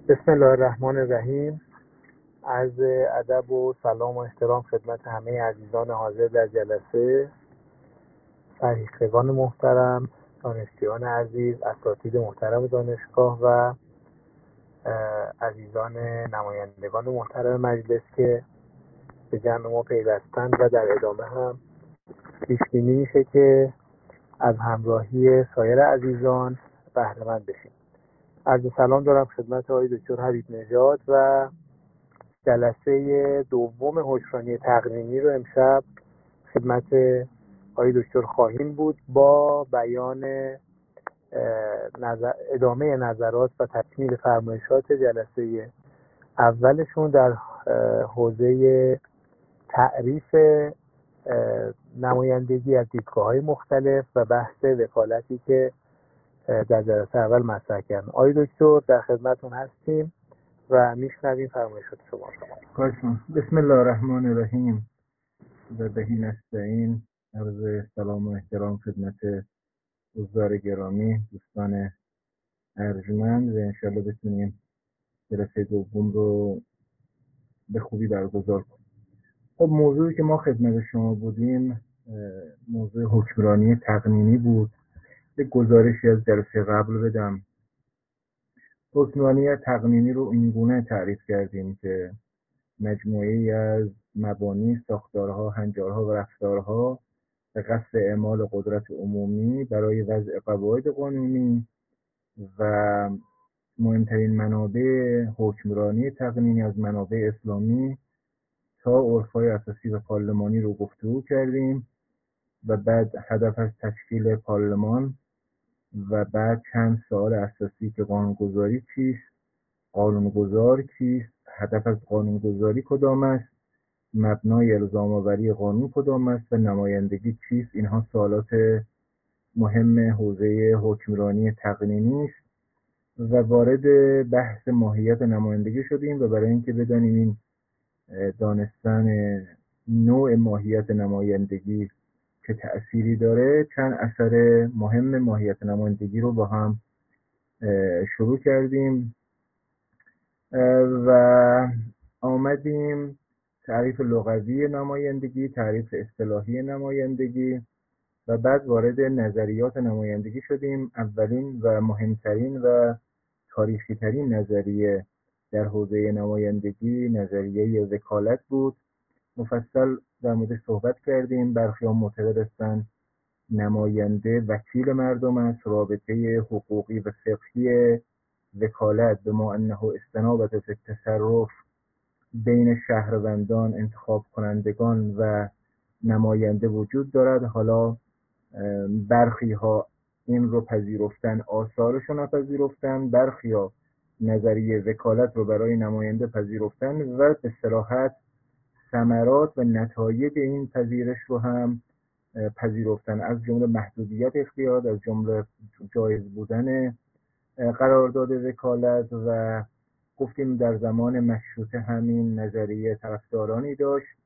بسم الله الرحمن الرحیم. عرض ادب و سلام و احترام خدمت همه عزیزان حاضر در جلسه، فرهیختگان محترم، دانشجویان عزیز، اساتید محترم دانشگاه و عزیزان نمایندگان محترم مجلس که به جمع ما پیوستند و در ادامه هم پیش بینی میشه که از همراهی سایر عزیزان بهره مند بشیم. عرض سلام دارم خدمت آقای دکتر حبیب نژاد و جلسه دوم حکمرانی تقنینی رو امشب خدمت آقای دکتر خواهیم بود با بیان ادامه نظرات و تکمیل فرمایشات جلسه اولشون در حوزه تعریف نمایندگی از دیدگاه‌های مختلف و بحث وکالتی که در جلسه اول مطرح کردن. آقای دکتر در خدمتون هستیم و میشنویم فرمایشات شما. بسم الله الرحمن الرحیم و بهی نستعین. عرض سلام و احترام خدمت حضار گرامی، دوستان ارجمند و انشالله بتونیم جلسه دوم رو به خوبی برگزار کنیم. خب موضوعی که ما خدمت شما بودیم موضوع حکمرانی تقنینی بود. به گزارشی از جلسه قبل بدم. حکمرانی تقنینی رو اینگونه تعریف کردیم که مجموعه‌ای از مبانی، ساختارها، هنجارها و رفتارها به قصد اعمال قدرت عمومی برای وضع قواعد قانونی و مهمترین منابع حکمرانی تقنینی از منابع اسلامی تا عرف‌های اساسی و پارلمانی رو گفتگو کردیم و بعد هدف از تشکیل پارلمان و بعد چند سوال اساسی که قانونگذاری چیست، قانونگذار کیست، هدف از قانونگذاری کدام است، مبنای الزام آوری قانون کدام است و نمایندگی چیست. اینها سوالات مهم حوزه حکمرانی تقنینی است و وارد بحث ماهیت نمایندگی شدیم و برای اینکه بدانیم این دانستن نوع ماهیت نمایندگی چه تأثیری داره، چند اثر مهم ماهیت نمایندگی رو با هم شروع کردیم و آمدیم تعریف لغوی نمایندگی، تعریف اصطلاحی نمایندگی و بعد وارد نظریات نمایندگی شدیم. اولین و مهمترین و تاریخی ترین نظریه در حوزه نمایندگی نظریه وکالت بود. مفصل در مورد صحبت کردیم. برخی ها معتقد هستند نماینده وکیل مردم است. رابطه حقوقی و فقهی وکالت به ما انه استنابت فی التصرف بین شهروندان، انتخاب کنندگان و نماینده وجود دارد. حالا برخی ها این رو پذیرفتن، آثارش رو نپذیرفتن، برخی ها نظریه وکالت رو برای نماینده پذیرفتن و به صراحت ثمرات و نتایج این پذیرش رو هم پذیرفتن، از جمله محدودیت اختیار، از جمله جایز بودن قرارداد وکالت و گفتیم در زمان مشروطه همین نظریه طرفدارانی داشت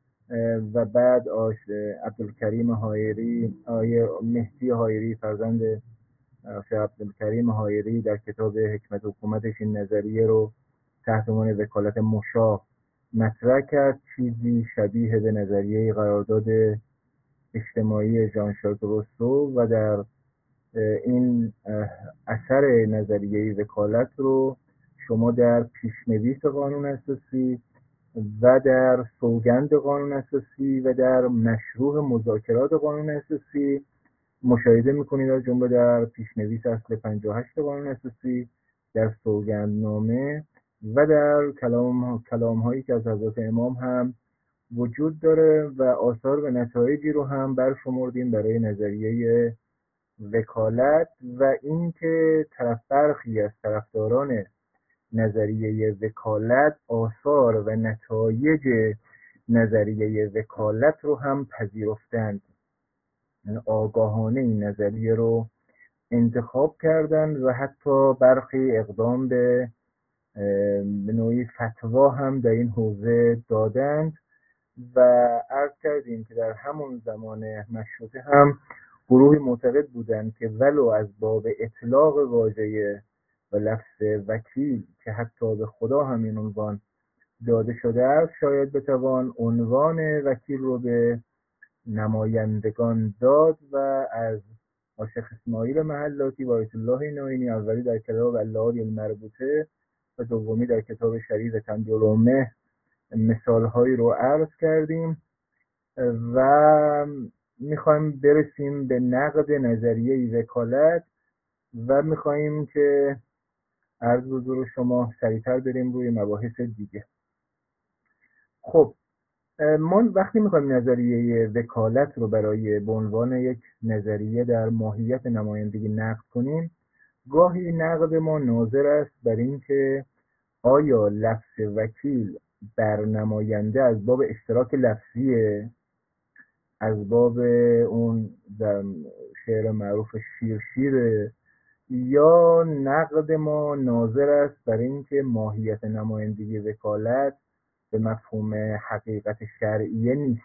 و بعد عبدالکریم هایری، مهدی هایری فرزند شیخ عبدالکریم هایری در کتاب حکمت حکومتش این نظریه رو تحت عنوان وکالت مشاه مطرح کرد، چیزی شبیه به نظریه قرارداد اجتماعی ژان ژاک روسو و در این اثر نظریه وکالت رو شما در پیشنویس قانون اساسی و در سوگند قانون اساسی و در مشروع مذاکرات قانون اساسی مشاهده میکنید، از جمله در پیشنویس اصل 58 قانون اساسی، در سوگندنامه و در کلام هایی که از حضرت امام هم وجود داره و آثار و نتایجی رو هم برشمردیم برای نظریه وکالت و اینکه برخی از طرفداران نظریه وکالت آثار و نتایج نظریه وکالت رو هم پذیرفتند، یعنی آگاهانه این نظریه رو انتخاب کردند و حتی برخی اقدام به نوعی فتوا هم در این حوزه دادند و عرض کردیم که در همون زمان مشروطه هم گروهی معتقد بودند که ولو از باب اطلاق واژه و لفظ وکیل که حتی به خدا همین عنوان داده شده است، شاید بتوان عنوان وکیل رو به نمایندگان داد و از شیخ اسماعیل محلاتی و آیت الله نائینی، اولی در کتاب اللآلی المربوطه و دومی در کتاب شریف تنبیه الامه، مثالهایی رو عرض کردیم و میخوایم برسیم به نقد نظریه وکالت و میخوایم که عرض حضور شما سریعتر بریم روی مباحث دیگه. خب ما وقتی میخوایم نظریه وکالت رو به عنوان یک نظریه در ماهیت نمایندگی نقد کنیم، گاهی نقد ما ناظر است بر اینکه آیا لفظ وکیل بر نماینده از باب اشتراک لفظیه، از باب اون در شعر معروف شیره، یا نقد ما ناظر است بر اینکه ماهیت نمایندگی وکالت به مفهوم حقیقت شرعیه نیست.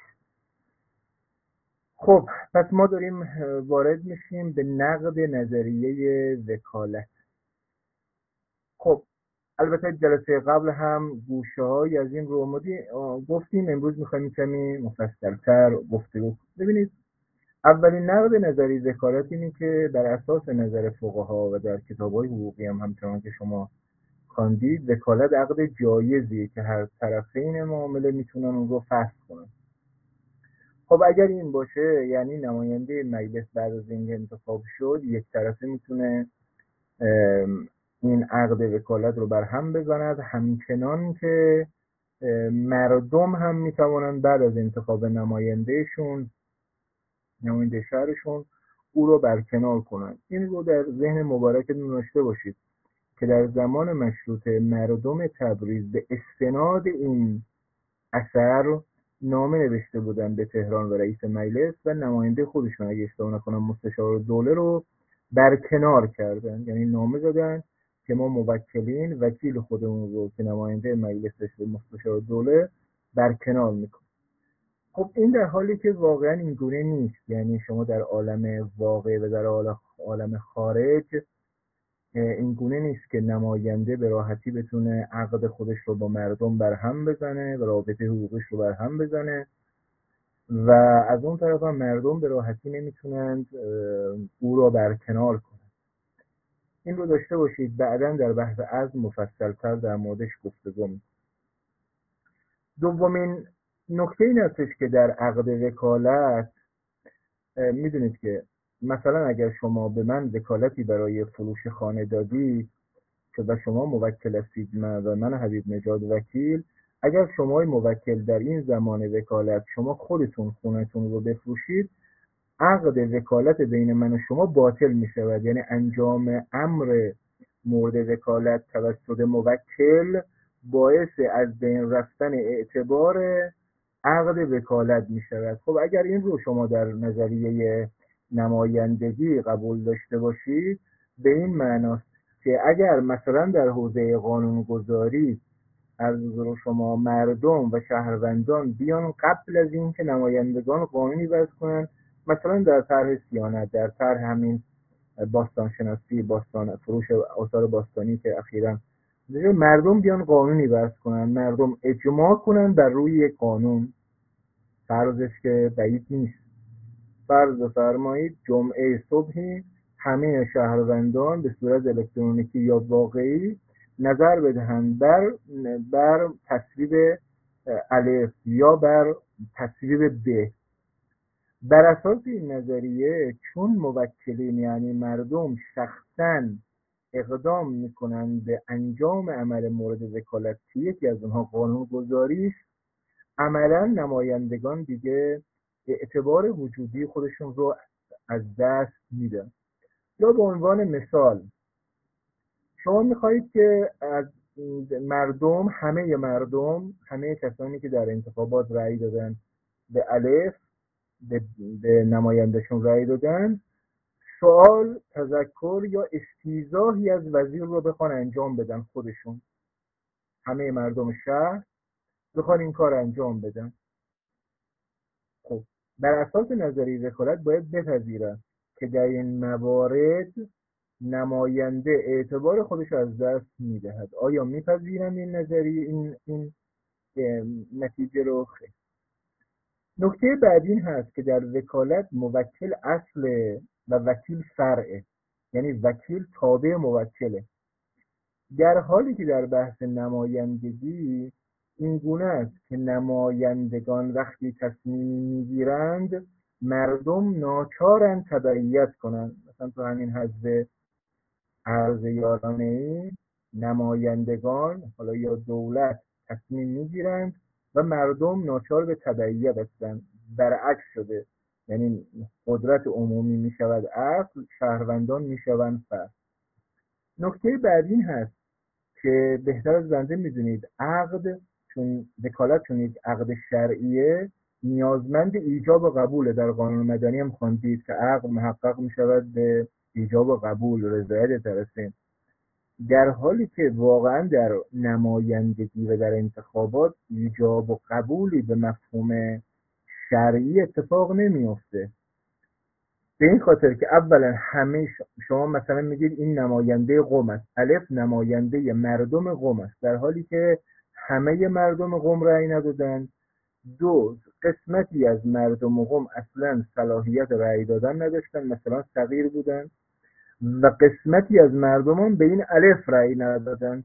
خب پس ما داریم وارد میشیم به نقد نظریه وکالت. خب البته جلسه قبل هم گوشه‌هایی از این رو گفتیم، امروز میخوایم کمی مفصل‌تر گفتگو کنیم. ببینید، اولین نقد نظریه وکالت اینه که بر اساس نظر فقها و در کتاب‌های حقوقی هم همچنان که شما خواندید، وکالت عقد جایزیه که هر طرفین معامله میتونن اون رو فسخ کنن. خب اگر این باشه، یعنی نماینده مجلس بعد از اینکه انتخاب شد یک طرفه میتونه این عقد وکالت رو برهم بزند، همچنان که مردم هم میتوانند بعد از انتخاب نماینده شهرشون او رو برکنار کنند. این رو در ذهن مبارکتون داشته باشید که در زمان مشروطه مردم تبریز به استناد این اثر نامه نوشته بودن به تهران و رئیس مجلس و نماینده خودشون، اگه اشتباه نکنم مستشار دوله، رو برکنار کردن. یعنی نامه دادن که ما موکلین وکیل خودمون رو که نماینده مجلس به مستشار دوله برکنار میکنیم. خب این در حالی که واقعا اینگونه نیست. یعنی شما در عالم واقع و در عالم خارج این گونه نیست که نماینده به راحتی بتونه عقد خودش رو با مردم برهم بزنه و رابطه حقوقش رو برهم بزنه و از اون طرف هم مردم به راحتی نمیتونند او رو برکنار کنند. این رو داشته باشید، بعداً در بحث عزم مفصل‌تر در موردش گفتگو می‌کنیم. دومین نکته این هستش که در عقد وکالت میدونید که مثلا اگر شما به من وکالتی برای فروش خانه دادید که و شما موکل هستید و من حبیب نژاد وکیل، اگر شما موکل در این زمان وکالت شما خودتون خونه‌تون رو بفروشید، عقد وکالت بین من و شما باطل می شود. یعنی انجام امر مورد وکالت توسط موکل باعث از بین رفتن اعتبار عقد وکالت می شود. خب اگر این رو شما در نظریه نمایندگی قبول داشته باشید، به این معناست که اگر مثلا در حوزه قانونگذاری از حضور شما مردم و شهروندان بیان قبل از این که نمایندگان قانونی وضع کنند، مثلا در طرح صیانت، در طرح همین باستانشناسی، فروش آثار باستانی که اخیراً مردم بیان قانونی وضع کنند، مردم اجماع کنند بر روی یک قانون، فرضش که بعید نیست. فرض بفرمایید جمعه صبحی همه شهروندان به صورت الکترونیکی یا واقعی نظر بدهند بر تصویب الف یا بر تصویب ب. بر اساس این نظریه، چون موکلین یعنی مردم شخصاً اقدام میکنند به انجام عمل مورد وکالت که یکی از اونها قانونگذاری است، عملاً نمایندگان دیگه اعتبار وجودی خودشون رو از دست میدن. یا به عنوان مثال، شما میخواهید که از مردم، همه کسانی که در انتخابات رأی دادن به الف، به نمایندشون رأی دادن، سوال، تذکر یا استیضاحی از وزیر رو بخوان انجام بدن. خودشون همه مردم شهر بخوان این کار انجام بدن. خب بر اساس نظریه وکالت باید بپذیرن که در این موارد نماینده اعتبار خودش از دست میدهد. آیا میپذیرند این نظریه این نتیجه رو؟ خیر. نکته بعدی این هست که در وکالت موکل اصل و وکیل فرعه، یعنی وکیل تابع موکله، در حالی که در بحث نمایندگی این گونه است که نمایندگان وقتی تصمیمی میگیرند مردم ناچارند تبعیت کنند. مثلا تو همین حزب عرض یارانه ای نمایندگان حالا یا دولت تصمیم میگیرند و مردم ناچار به تبعیت هستند. برعکس شده، یعنی قدرت عمومی میشود اصل، شهروندان میشوند فرع. نکته بعدی این هست که بهتر از بنده میدونید عقد، چون وکالت چون یک عقد شرعیه نیازمند ایجاب و قبوله. در قانون مدنی هم خواندید که عقد محقق میشود به ایجاب و قبول، رضایت طرفین، در حالی که واقعا در نمایندگی و در انتخابات ایجاب و قبولی به مفهوم شرعی اتفاق نمیفته. به این خاطر که اولا همه شما مثلا میگید این نماینده قوم است، الف نماینده مردم قوم است، در حالی که همه مردم قوم رأی ندادن. دو، قسمتی از مردم قوم اصلا صلاحیت رأی دادن نداشتن، مثلا صغیر بودن، و قسمتی از مردمان به این الف رأی ندادن.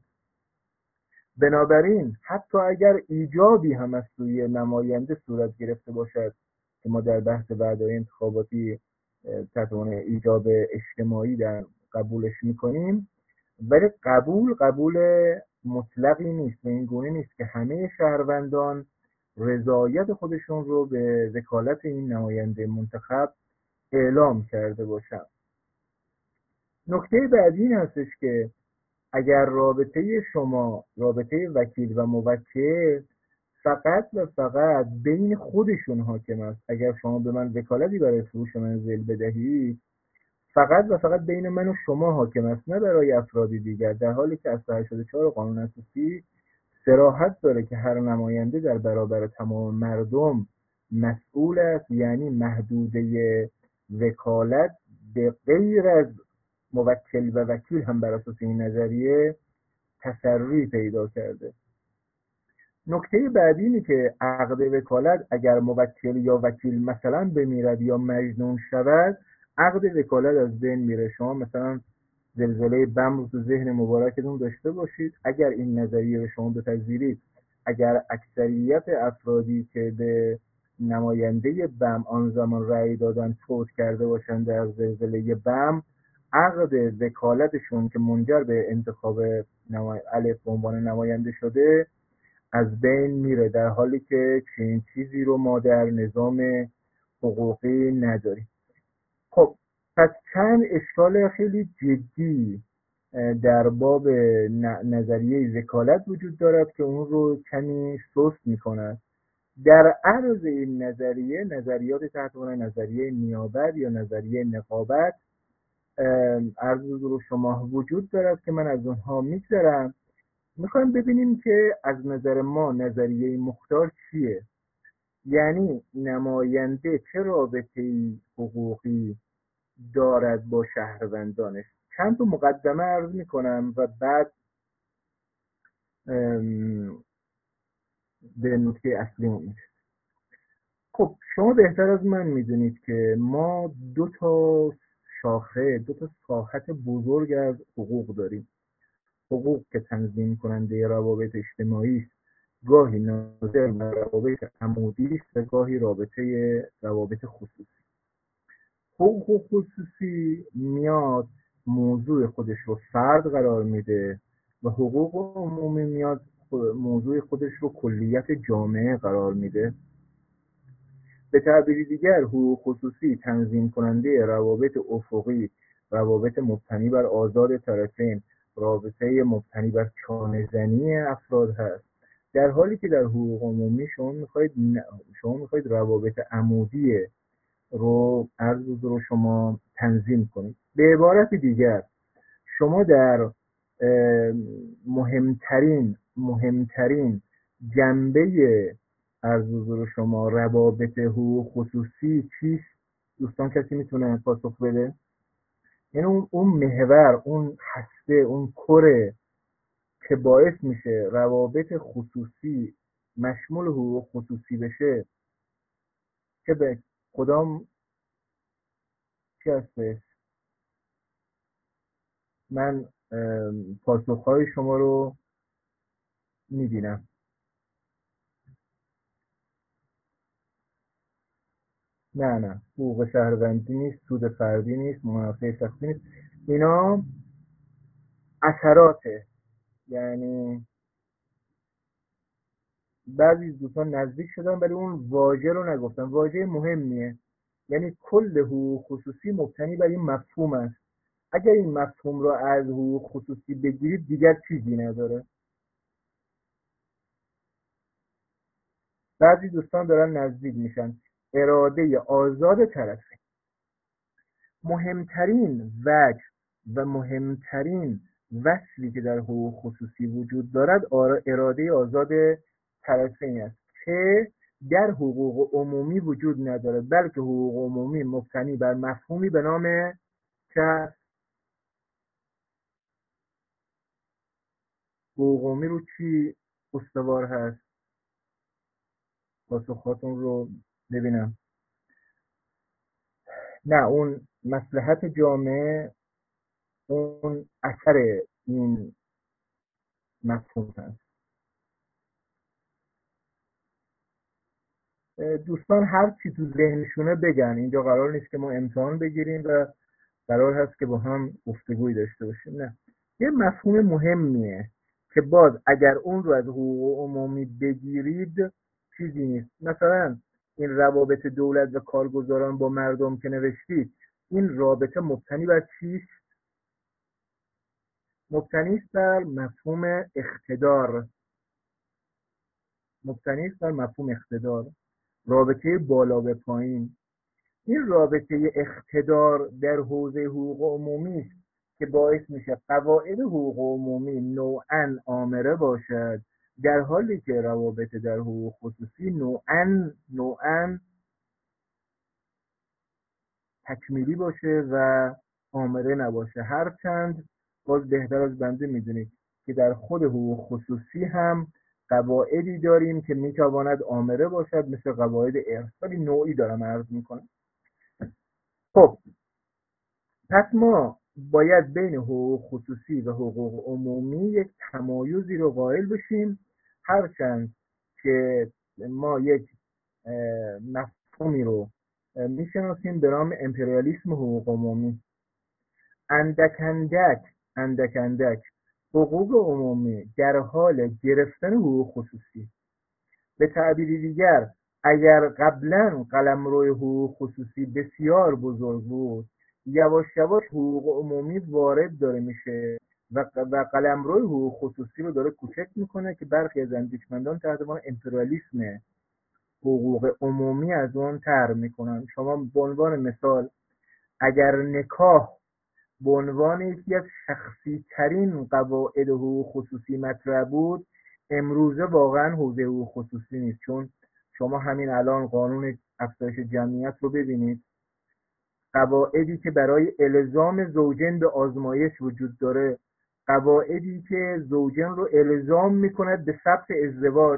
بنابراین حتی اگر ایجابی هم از سوی نماینده صورت گرفته باشد که ما در بحث بعدهای انتخاباتی تحت عنوان ایجاب اجتماعی در قبولش میکنیم، ولی قبول مطلقی نیست و این گونه نیست که همه شهروندان رضایت خودشون رو به وکالت این نماینده منتخب اعلام کرده باشند. نکته بعدی این هستش که اگر رابطه شما، رابطه وکیل و موکل، فقط و فقط بین خودشون حاکم است، اگر شما به من وکالتی برای فروش منزل بدهید فقط و فقط بین من و شما حاکم است، نه برای افرادی دیگر، در حالی که اصل 84 قانون اساسی صراحت داره که هر نماینده در برابر تمام مردم مسئول است، یعنی محدوده وکالت به غیر از موکل و وکیل هم بر اساس این نظریه تسری پیدا کرده. نکته بعدی اینه که عقد وکالت اگر موکل یا وکیل مثلا بمیرد یا مجنون شود، عقد وکالت از بین میره. شما مثلا زلزله بم رو تو ذهن مبارکتون داشته باشید. اگر این نظریه رو شما بپذیرید، اگر اکثریت افرادی که به نماینده بم آن زمان رأی دادن فوت کرده باشند در زلزله بم، عقد وکالتشون که منجر به انتخاب الف به عنوان نماینده شده از بین میره، در حالی که چنین چیزی رو ما در نظام حقوقی نداریم. خب پس چند اشکال خیلی جدی در باب نظریه وکالت وجود دارد که اون رو کمی سست میکند. در عرض این نظریه، نظریات تحت عنوان نظریه نیابت یا نظریه نقابت عرض رو شما وجود دارد که من از اونها میگذرم. میخوایم ببینیم که از نظر ما نظریه مختار چیه، یعنی نماینده چه رابطه‌ای حقوقی دارد با شهروندانش. چند تا مقدمه عرض میکنم و بعد به نکته اصلی میرسیم. خب شما بهتر از من میدونید که ما دو تا ساحت بزرگ از حقوق داریم. حقوق که تنظیم کننده روابط اجتماعی است، گاهی ناظر بر روابط عمودی است و گاهی روابط خصوصی. حقوق خصوصی میاد موضوع خودش رو فرد قرار میده و حقوق عمومی میاد موضوع خودش رو کلیت جامعه قرار میده. به تعبیر دیگر حقوق خصوصی تنظیم کننده روابط افقی، روابط مبتنی بر آزاد طرفین، رابطه مبتنی بر چانه زنی افراد هست، در حالی که در حقوق عمومی شما میخواید روابط عمودی رو شما تنظیم کنید. به عبارت دیگر شما در مهمترین جنبه حضور شما روابط حقوق خصوصی چیست؟ دوستان کسی میتونه پاسخ بده؟ یعنی اون محور، اون هسته، اون کره که باعث میشه روابط خصوصی مشمول حقوق خصوصی بشه، که به کدام چی هستش؟ من پاسخهای شما رو میبینم. نه حقوق شهروندی نیست، سود فردی نیست، منافع شخصی نیست. اینا اثراته. یعنی بعضی دوستان نزدیک شدن ولی اون واژه رو نگفتن. واژه مهمیه. یعنی کل حقوق خصوصی مبتنی بر این مفهوم است. اگر این مفهوم رو از حقوق خصوصی بگیرید دیگر چیزی نداره. بعضی دوستان دارن نزدیک میشن. اراده آزاد طرفین. مهمترین وجه و مهمترین وصلی که در حقوق خصوصی وجود دارد اراده آزاد طرفین است که در حقوق عمومی وجود نداره، بلکه حقوق عمومی مبتنی بر مفهومی به نام که حقوق عمومی رو چی استوار هست؟ پاسخاتون رو ببینم. نه، اون مصلحت جامعه اون اثر این مفهوم هست. دوستان هر چی تو ذهنشونه بگن. اینجا قرار نیست که ما امتحان بگیریم و قرار هست که با هم گفتگوی داشته باشیم. نه، یه مفهوم مهمیه که باز اگر اون رو از حقوق عمومی بگیرید چیزی نیست. مثلا این روابط دولت و کارگزاران با مردم که نوشتید، این رابطه مبتنی بر چیست؟ مبتنی است بر مفهوم اقتدار. مبتنی است بر مفهوم اقتدار، رابطه بالا به پایین. این رابطه اقتدار در حوزه حقوق عمومی است که باعث میشه قواعد حقوق عمومی نوعاً آمره باشد، در حالی که روابط در حقوق خصوصی نوعاً تکمیلی باشه و آمره نباشه. هرچند باز بهتر از بنده میدونید که در خود حقوق خصوصی هم قواعدی داریم که میتواند آمره باشد، مثل قواعد ارث، ولی نوعی دارم عرض میکنم. خب پس ما باید بین حقوق خصوصی و حقوق عمومی یک تمایزی رو قائل بشیم، هرچند که ما یک مفهومی رو میشناسیم به نام امپریالیسم حقوق عمومی. اندک اندک حقوق عمومی در حال گرفتن حقوق خصوصی. به تعبیری دیگر، اگر قبلا قلمرو حقوق خصوصی بسیار بزرگ بود، یواش یواش حقوق عمومی وارد داره میشه و قلمرو حقوق خصوصی رو داره کوچک میکنه که برخی از اندیشمندان تحت عنوان امپریالیسم حقوق عمومی از اون طرح میکنن. شما به عنوان مثال اگر نکاح به عنوان یکی از شخصی ترین قواعد حقوق خصوصی مطرح بود، امروزه واقعا حوزه حقوق خصوصی نیست. چون شما همین الان قانون افزایش جمعیت رو ببینید، قواعدی که برای الزام زوجین به آزمایش وجود داره، قواعدی که زوجین رو الزام میکند به ثبت ازدواج،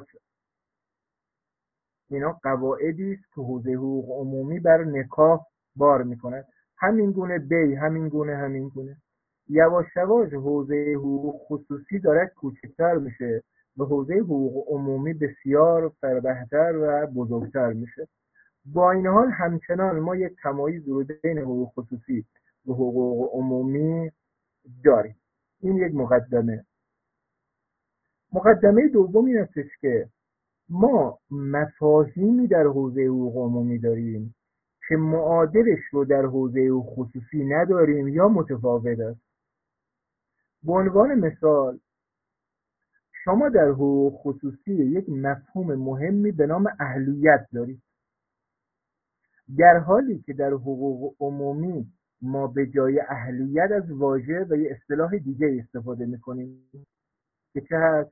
اینا قواعدی است که حوزه حقوق عمومی بر نکاح بار میکند. همین گونه همین گونه یواش یواش حوزه حقوق خصوصی داره کوچکتر میشه و حوزه حقوق عمومی بسیار فربهتر و بزرگتر میشه. با این حال همچنان ما یک تمایز رو بین حقوق خصوصی و حقوق عمومی داریم. این یک مقدمه. مقدمه دوم این استش که ما مفاهیمی در حوزه حقوق عمومی داریم که معادلش رو در حوزه حقوق خصوصی نداریم یا متفاوت است. به عنوان مثال شما در حقوق خصوصی یک مفهوم مهمی به نام اهلیت دارید، در حالی که در حقوق عمومی ما به جای اهلیت از واژه و یه اصطلاح دیگه استفاده میکنیم که چه هست؟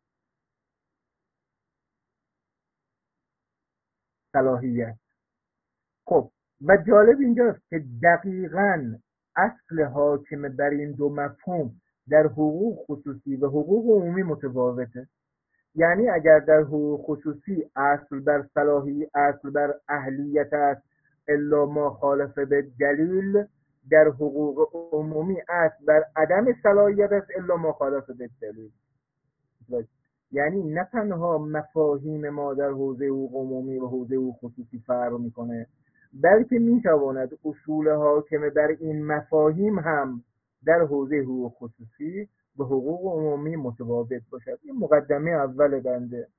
صلاحیت. خب و جالب اینجاست که دقیقاً اصل حاکم بر این دو مفهوم در حقوق خصوصی و حقوق عمومی متفاوته. یعنی اگر در حقوق خصوصی اصل بر صلاحی اصل بر اهلیت است الا ما خالف به دلیل، در حقوق عمومی اصل بر عدم صلاحیت است الا ما خالف به دلیل. یعنی نه تنها مفاهیم ما در حوزه حقوق عمومی و حوزه حقوق خصوصی فرق میکنه، بلکه میتواند اصول حاکم بر این مفاهیم هم در حوزه حقوق خصوصی و حقوق عمومی متفاوت باشد. این مقدمه اول بنده.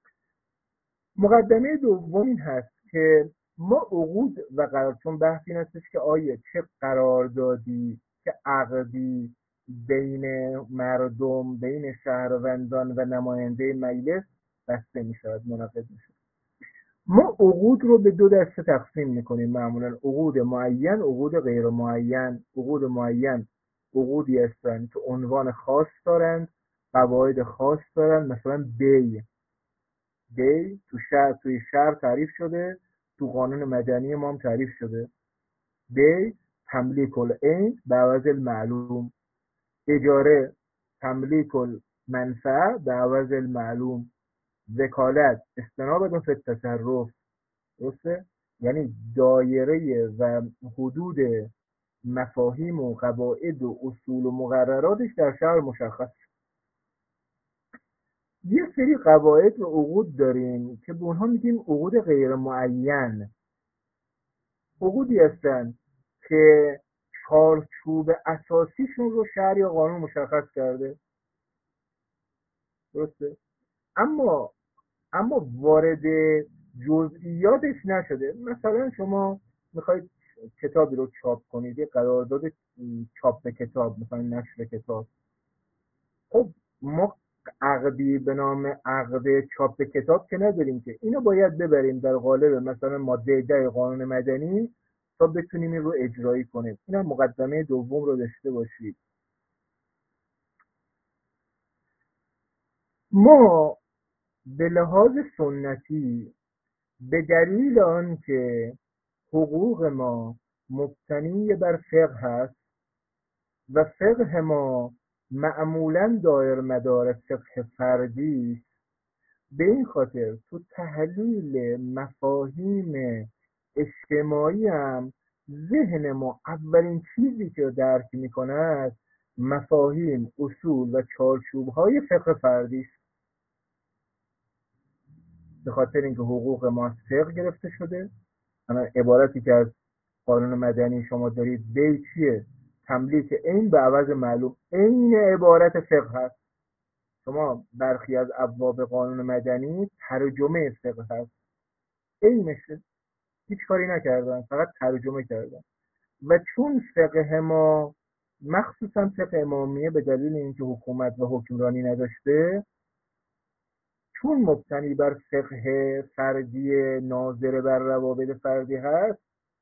مقدمه دوم این هست که ما عقود و قرار، چون بحث این هستش که آیا چه قراردادی چه عقدی بین مردم، بین شهروندان و نماینده مجلس بسته می شود، منعقد می شود. ما عقود رو به دو دسته تقسیم می کنیم معمولا: عقود معین، عقود غیر معین. عقود معین عقودی هستند که عنوان خاص دارند، قواعد خاص دارند. مثلا دی توی شهر تعریف شده، تو قانون مدنی ما هم تعریف شده. دی تملیک العین به عوض المعلوم، اجاره تملیک المنفعه به عوض المعلوم، وکالت استنابة فی التصرف. درسته؟ یعنی دایره و حدود مفاهیم و قواعد و اصول و مقرراتش در شهر مشخص. یه سری قواعد و عقود داریم که به اونها میگیم عقود غیر معین. عقودی هستن که چارچوب اساسیشون رو شهر یا قانون مشخص کرده. درسته؟ اما وارد جزئیاتش نشده. مثلا شما میخواید کتابی رو چاپ کنید، یه قرارداد چاپ کتاب، مثلا نشر کتاب. خب ما عقدی به نام عقد چاپ کتاب که نداریم که، اینو باید ببریم در قالب مثلا ماده 10 قانون مدنی تا بتونیم این رو اجرایی کنیم. این هم مقدمه دوم رو داشته باشید. ما به لحاظ سنتی به دلیل آنکه حقوق ما مبتنی بر فقه هست و فقه ما معمولاً دایر مدار فقه فردی، به این خاطر تو تحلیل مفاهیم اجتماعی هم ذهن ما اولین چیزی که درک می‌کند مفاهیم، اصول و چارچوب‌های فقه فردی است. به خاطر اینکه حقوق ما از فقه گرفته شده. عبارتی که از قانون مدنی شما دارید دی چیه؟ تملیک عین به عوض معلوم. عین عبارت فقه هست. شما برخی از ابواب قانون مدنی ترجمه فقه هست، عینشه، هیچ کاری نکردن، فقط ترجمه کردن. و چون فقه ما مخصوصا فقه امامیه به دلیل اینکه حکومت و حکمرانی نداشته، چون مبتنی بر فقه فردی ناظر بر روابط فردی هست،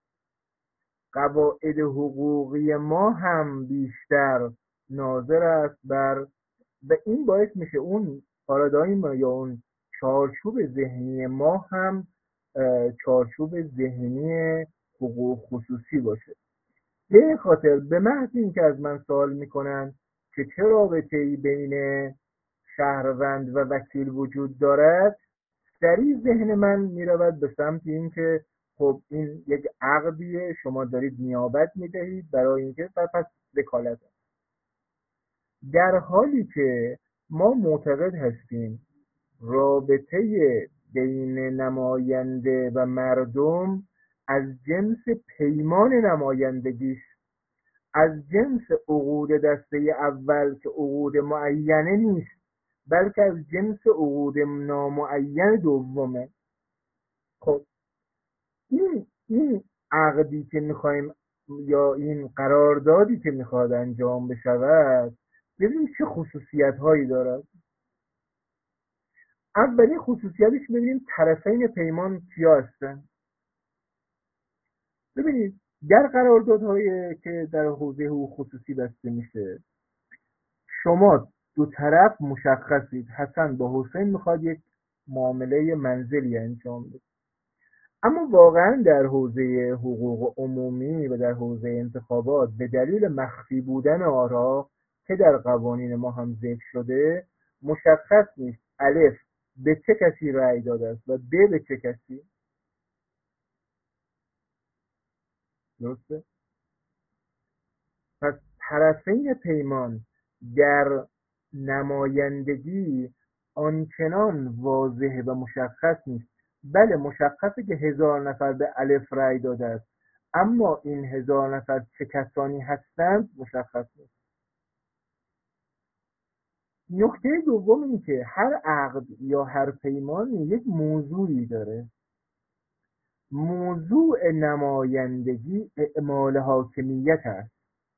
قواعد حقوقی ما هم بیشتر ناظر است بر، و این باعث میشه اون پارادایم یا اون چارچوب ذهنی ما هم چارچوب ذهنی حقوق خصوصی باشه. به این خاطر به محض اینکه از من سوال میکنن که چه رابطه‌ای بین شهروند و وکیل وجود دارد، سریع ذهن من میرود به سمت اینکه خب این یک عقدیه، شما دارید نیابت میدهید برای اینکه پس وکالت. در حالی که ما معتقد هستیم رابطه بین نماینده و مردم از جنس پیمان نمایندگی، از جنس عقود دسته اول که عقود معینه نیست، بلکه از جنس عقود نامعین دومه. خب این عقدی که میخوایم یا این قراردادی که میخواد انجام بشود، ببینید چه خصوصیت هایی دارد. اولی خصوصیتش ببینیم طرفین پیمان کیا هستن. ببینید در قراردادهایی که در حوزه حقوق خصوصی بسته میشه، شما دو طرف مشخصید حسن با حسین میخواد یک معامله منزلی انجام بده. اما واقعا در حوزه حقوق عمومی و در حوزه انتخابات به دلیل مخفی بودن آرا که در قوانین ما هم ذکر شده مشخص نیست الف به چه کسی رأی داده است و ب به چه کسی. درسته؟ پس طرفین پیمان در نمایندگی آنچنان واضح و مشخص نیست. بله مشخصه که 1000 نفر به الف رأی داده است، اما این 1000 نفر چه کسانی هستند مشخص نیست. نکته دوم این که هر عقد یا هر پیمانی یک موضوعی داره. موضوع نمایندگی اعمال حاکمیت است،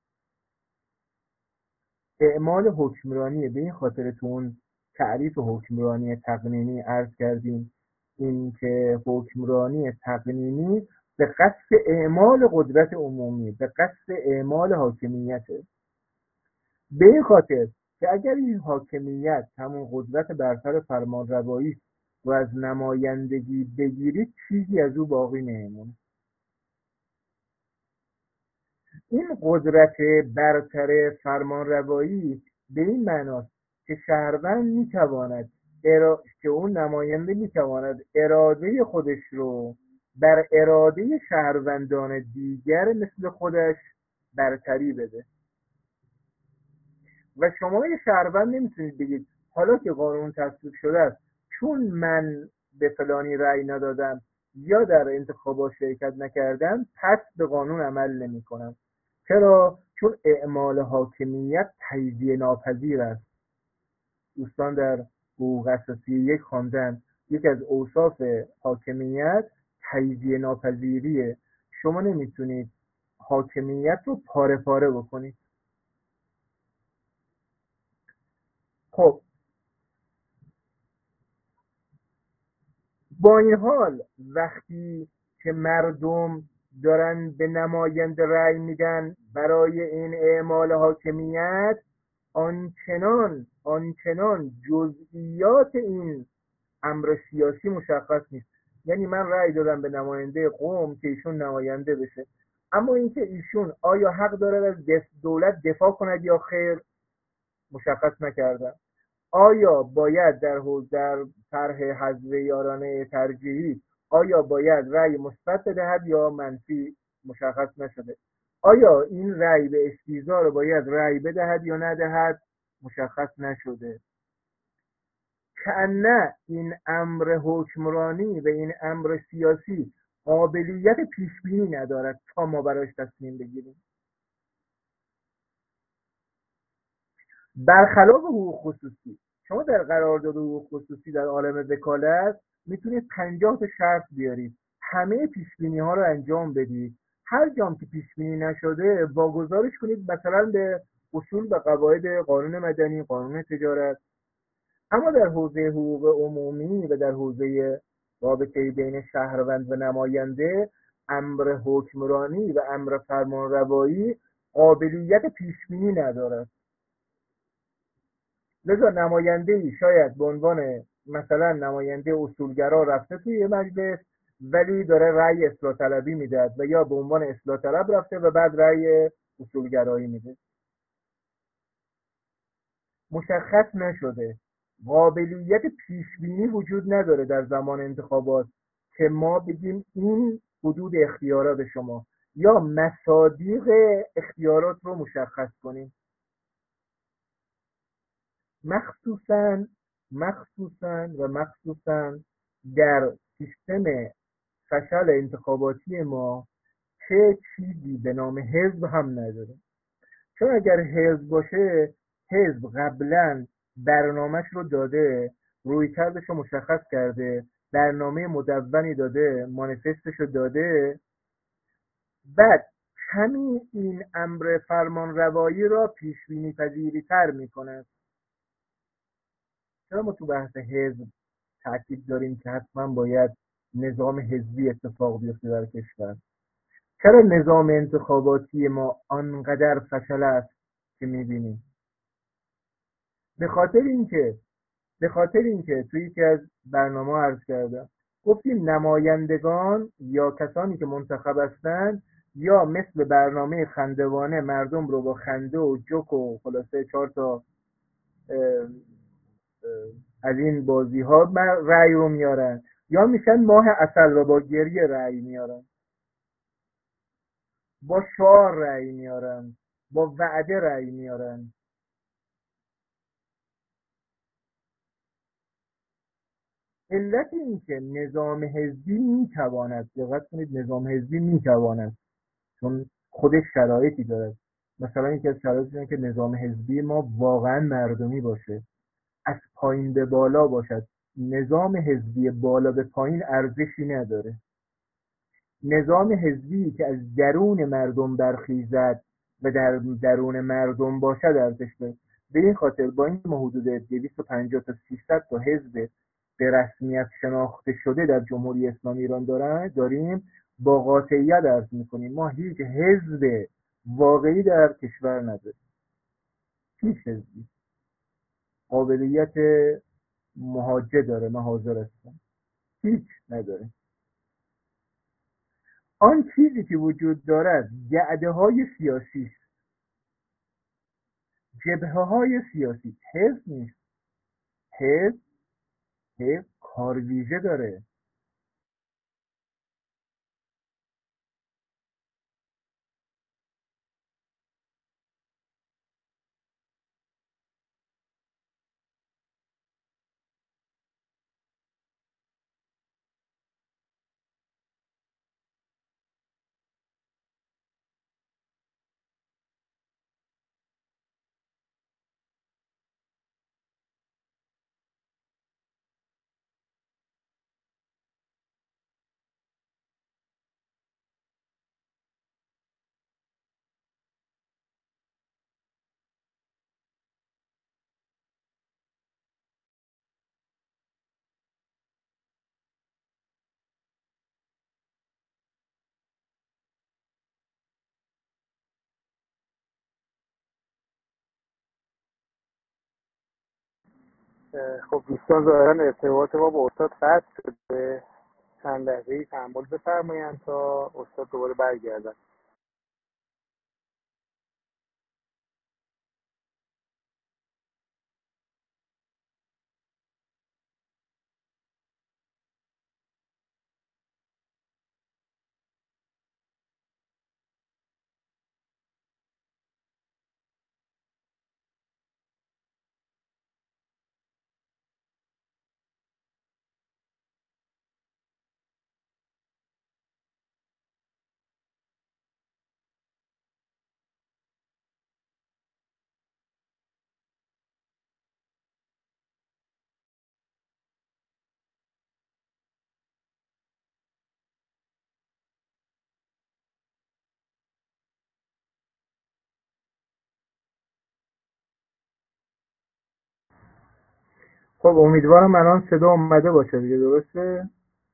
اعمال حکمرانی. به این خاطر تو اون تعریف حکمرانی تقنینی عرض کردیم این که حکمرانی تقنینی به قصد اعمال قدرت عمومی، به قصد اعمال حاکمیته. به این خاطر که اگر این حاکمیت همون قدرت برتر فرمانروایی و از نمایندگی بگیرید چیزی از او باقی نمیمونه. این قدرت برتر فرمانروایی به این معناست که شهروند میتواند که اون نماینده میتواند اراده خودش رو بر اراده شهروندان دیگر مثل خودش برتری بده. و شما یه شهروند نمیتونید بگید حالا که قانون تصویب شده است چون من به فلانی رأی ندادم یا در انتخابات شرکت نکردم پس به قانون عمل نمی کنم. چرا؟ چون اعمال حاکمیت تجزیه ناپذیر است. دوستان در حقوق اساسی 1 خواندن یکی از اوصاف حاکمیت تجزیه ناپذیریه. شما نمیتونید حاکمیت رو پاره پاره بکنید. خب با این حال وقتی که مردم دارن به نماینده رأی میدن برای این اعمال حاکمیت آنچنان جزئیات این امر سیاسی مشخص نیست. یعنی من رأی دادم به نماینده قوم که ایشون نماینده بشه، اما اینکه ایشون آیا حق داره از دولت دفاع کند یا خیر مشخص نکردن. آیا باید در طرح حزب یارانه ترجیحی آیا باید رأی مثبت بدهد یا منفی مشخص نشده. آیا این رأی به استیضاح رو باید رأی بدهد یا ندهد مشخص نشده. کأنه این امر حکمرانی و این امر سیاسی قابلیت پیشبینی ندارد تا ما براش تصمیم بگیریم. برخلاف حقوق خصوصی، شما در قرارداد حقوق خصوصی در عالم وکالت میتونید 50 تا شرط بیارید، همه پیشبینی ها رو انجام بدید. هر جام که پیشبینی نشده واگذارش کنید مثلا به اصول و قواعد قانون مدنی، قانون تجارت. اما در حوزه حقوق عمومی و در حوزه رابطه بین شهروند و نماینده امر حکمرانی و امر فرمانروایی قابلیت پیشبینی ندارد. لذا نماینده‌ای شاید به عنوان مثلا نماینده اصولگرا رفته توی مجلس ولی داره رأی اصلاح طلبی میده و یا به عنوان اصلاح طلب رفته و بعد رأی اصولگرایی میده. مشخص نشده. قابلیت پیشبینی وجود نداره در زمان انتخابات که ما بگیم این حدود اختیارات شما یا مصادیق اختیارات رو مشخص کنیم. مخصوصاً در سیستم فشل انتخاباتی ما چه چیزی به نام حزب هم نداره. چون اگر حزب باشه حزب قبلا برنامهش رو داده، رویکردش رو مشخص کرده، برنامه مدونی داده، مانیفستش رو داده، بعد همین این امر فرمانروایی را پیشبینی پذیری تر میکنه. چرا ما تو بحث حزب تاکید داریم که حتما باید نظام حزبی اتفاق بیفته در کشور؟ چرا نظام انتخاباتی ما آنقدر فشل است که میبینیم؟ به خاطر اینکه توی یکی از برنامه عرض کردم گفتیم نمایندگان یا کسانی که منتخب هستند یا مثل برنامه خندوانه مردم رو با خنده و جوک و خلاصه 4 تا از این بازی ها رأی رو میارن، یا میشن ماه عسل و با گریه رأی میارن، با شعار رأی میارن، با وعده رأی میارن. علت این که نظام حزبی میتواند، دقت کنید، نظام حزبی میتواند، چون خودش شرایطی داره. مثلا یکی از شرایطی اینه که نظام حزبی ما واقعا مردمی باشه، از پایین به بالا باشد. نظام حزبی بالا به پایین ارزشی نداره. نظام حزبی که از درون مردم برخیزد و در درون مردم باشد ارزش داره. به این خاطر با این ما حدود 250 تا 300 تا حزب به رسمیت شناخته شده در جمهوری اسلامی ایران داریم، با قاطعیت عرض میکنیم ما هیچ حزب واقعی در کشور نداریم. هیچ حزبی قابلیت مهاجه داره، من حاضر هستم، هیچ نداره. آن چیزی که وجود دارد جعده های سیاسی است، جبهه های سیاسی، حزب نیست. حزب کار ویژه داره. خب دوستان ظاهرا ارتباط ما با استاد قطع شده. چند لحظه‌ای تحمل بفرمایید تا استاد دوباره برگردن. خب امیدوارم الان صدا اومده باشه دیگه، درسته؟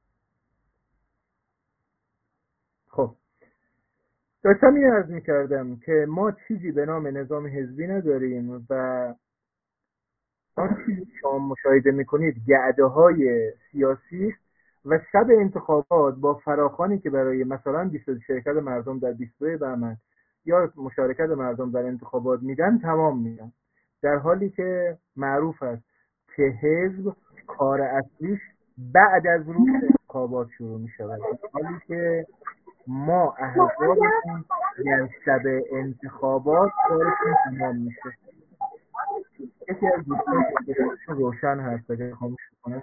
خب داشتم این عرض میکردم که ما چیزی به نام نظام حزبی نداریم و آن چیزی که شما مشاهده میکنید گعده های سیاسی است و شب انتخابات با فراخوانی که برای مثلا شرکت مردم در 22 بهمن یا مشارکت مردم در انتخابات میدن تمام میدن، در حالی که معروف است که حزب کار اصلیش بعد از روز انتخابات شروع میشود، در حالی که ما احزابشون در شب انتخابات کارشون تمام میشه. یکی از دوستان که روشن هست اگه خاموش کنه.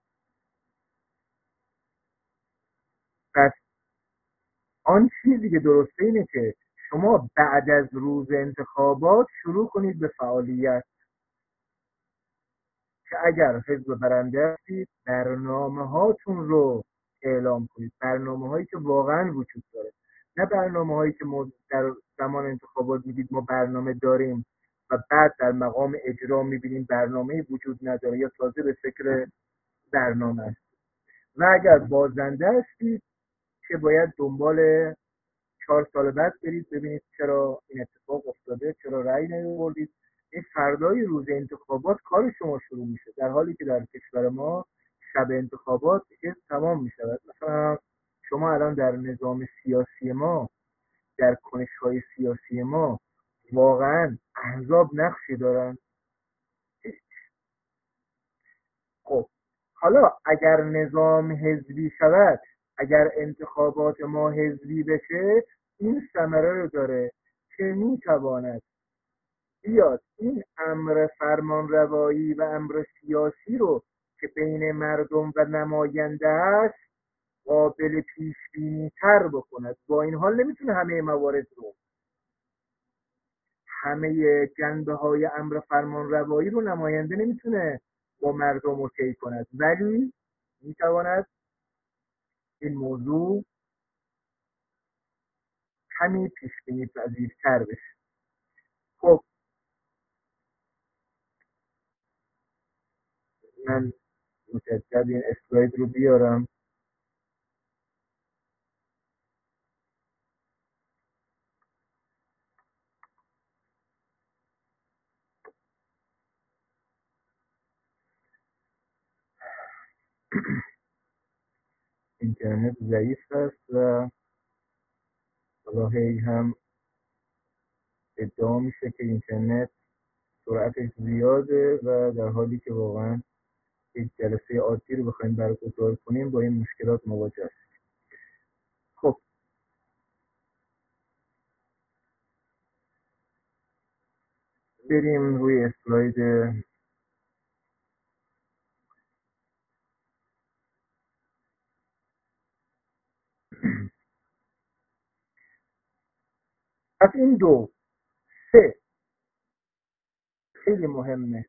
پس آن چیزی که درسته اینه که شما بعد از روز انتخابات شروع کنید به فعالیت، که اگر حزب برنده هستید برنامه هاتون رو اعلام کنید، برنامه هایی که واقعا وجود داره، نه برنامه هایی که ما در زمان انتخابات میدید ما برنامه داریم و بعد در مقام اجرا میبینیم برنامه وجود نداره یا تازه به فکر برنامه است. و اگر بازنده هستید که باید دنبال 4 سال بعد برید ببینید چرا این اتفاق افتاده، چرا رأی نیاوردید. این فردای روز انتخابات کار شما شروع میشه، در حالی که در کشور ما شب انتخابات تمام می شود. مثلا شما الان در نظام سیاسی ما، در کنش‌های سیاسی ما واقعا احزاب نقشی دارن؟ خب حالا اگر نظام حزبی شود، اگر انتخابات ما حزبی بشه، این ثمره رو داره که میتواند بیاد این امر فرمانروایی و امر سیاسی رو که بین مردم و نماینده است قابل پیش بینی تر بکند. با این حال نمیتونه همه موارد رو، همه جنبه های امر فرمانروایی رو نماینده نمیتونه با مردم اوکی کند، ولی میتواند این موضوع کمی پیش بینی پذیرتر بشه. خب من مجدد این اسلاید رو بیارم. اینترنت ضعیف است و راهی هم ادعا میشه که اینترنت سرعتش زیاده و در حالی که واقعا یک جلسه عادی رو بخوایم برگزار کنیم با این مشکلات مواجه است. خب بریم روی اسلاید از این دو سه خیلی مهمه.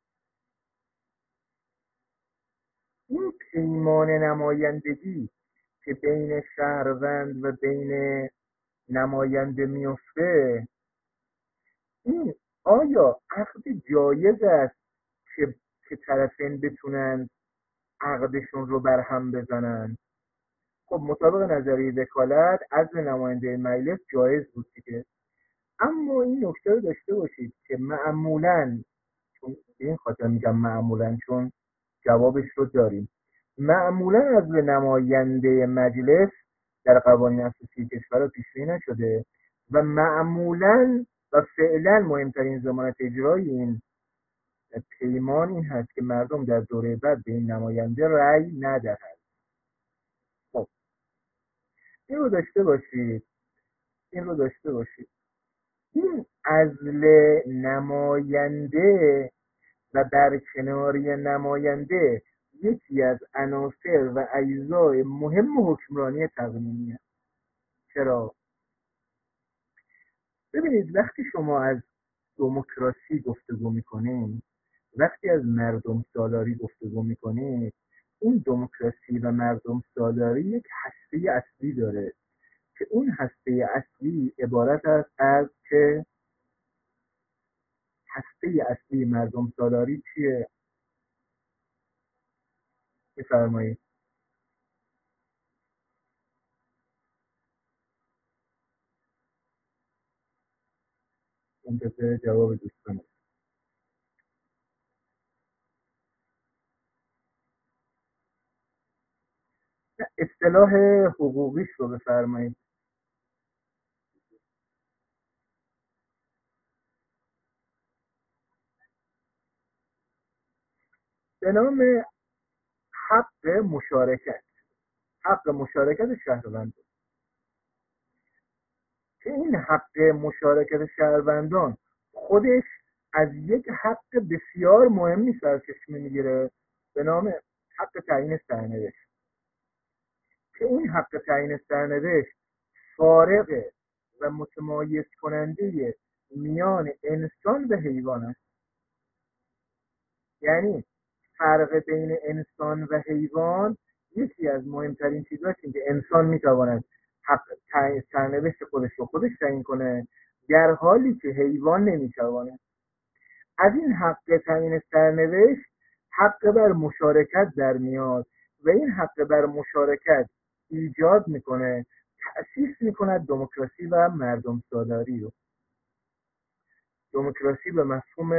این پیمان نمایندگی که بین شهروند و بین نماینده میفته، این آیا عقد جایز است که طرفین بتونن عقدشون رو برهم بزنن؟ خب مطابق نظریه وکالت عزل نماینده مجلس جایز بود دیگه. اما این نکته رو داشته باشید که معمولاً، چون این خاطر میگم معمولاً چون جوابش رو داریم، معمولاً عزل نماینده مجلس در قوانین اساسی کشور پیش بینی نشده و معمولاً و فعلا مهمترین ضمانت اجرایی این پیمان این هست که مردم در دوره بعد به این نماینده رأی ندهند. خب این رو داشته باشید. این عزل نماینده و برکناری نماینده یکی از عناصر و اجزای مهم حکمرانی تقنینی است. چرا؟ ببینید وقتی شما از دموکراسی گفتگو میکنید، وقتی از مردم سالاری گفتگو میکنید، این دموکراسی و مردم سالاری یک هسته اصلی داره که اون هسته اصلی عبارت است از که هسته اصلی مردم سالاری چیه؟ بفرمایید. منتظر جواب دوستان. اصطلاح حقوقیش رو بفرمایید. به نام حق مشارکت، حق مشارکت شهروندان، که این حق مشارکت شهروندان خودش از یک حق بسیار مهمی سرچشمه میگیره به نام حق تعیین سرنوشت، که این حق تعیین سرنوشت فارق و متمایز کننده میان انسان و حیوان است. یعنی فرق بین انسان و حیوان، یکی از مهمترین چیزاست این که انسان میتواند حق سرنوشت خودش رو خودش تعیین کنه، در حالی که حیوان نمیتواند. از این حق تعیین سرنوشت حق بر مشارکت در میاد و این حق بر مشارکت ایجاد میکنه، تأسیس میکند دموکراسی و مردم سالاری رو. دموکراسی به مفهوم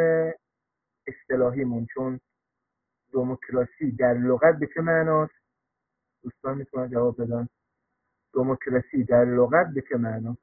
اصطلاحیمون، چون دموکراسی در لغت به چه معناست؟ دوستان میتونن جواب بدن. دموکراسی در لغت به چه معنا؟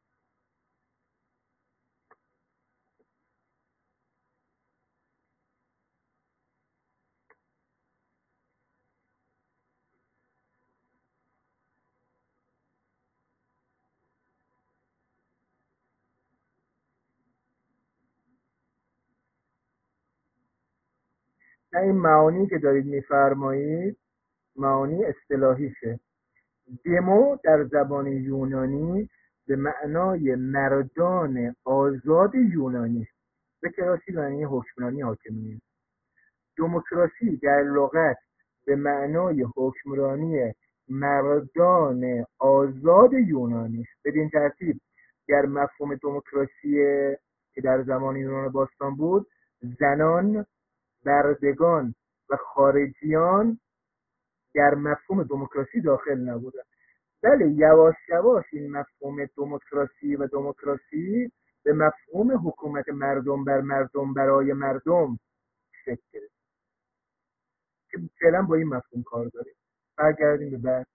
نه، این معانی که دارید میفرمایید معانی اصطلاحیشه. دمو در زبان یونانی به معنای مردان آزاد یونانی، به کراسی معنی حکمرانی حاکمیت. دموکراسی در لغت به معنای حکمرانی مردان آزاد یونانی است. بدین ترتیب در مفهوم دموکراسی که در زمان یونان باستان بود، زنان، بردگان و خارجیان در مفهوم دموکراسی داخل نبودند. بله، یواش یواش این مفهوم دموکراسی به مفهوم حکومت مردم بر مردم برای مردم شکل گرفت که فعلا با این مفهوم کار داریم. برگردیم به بعد.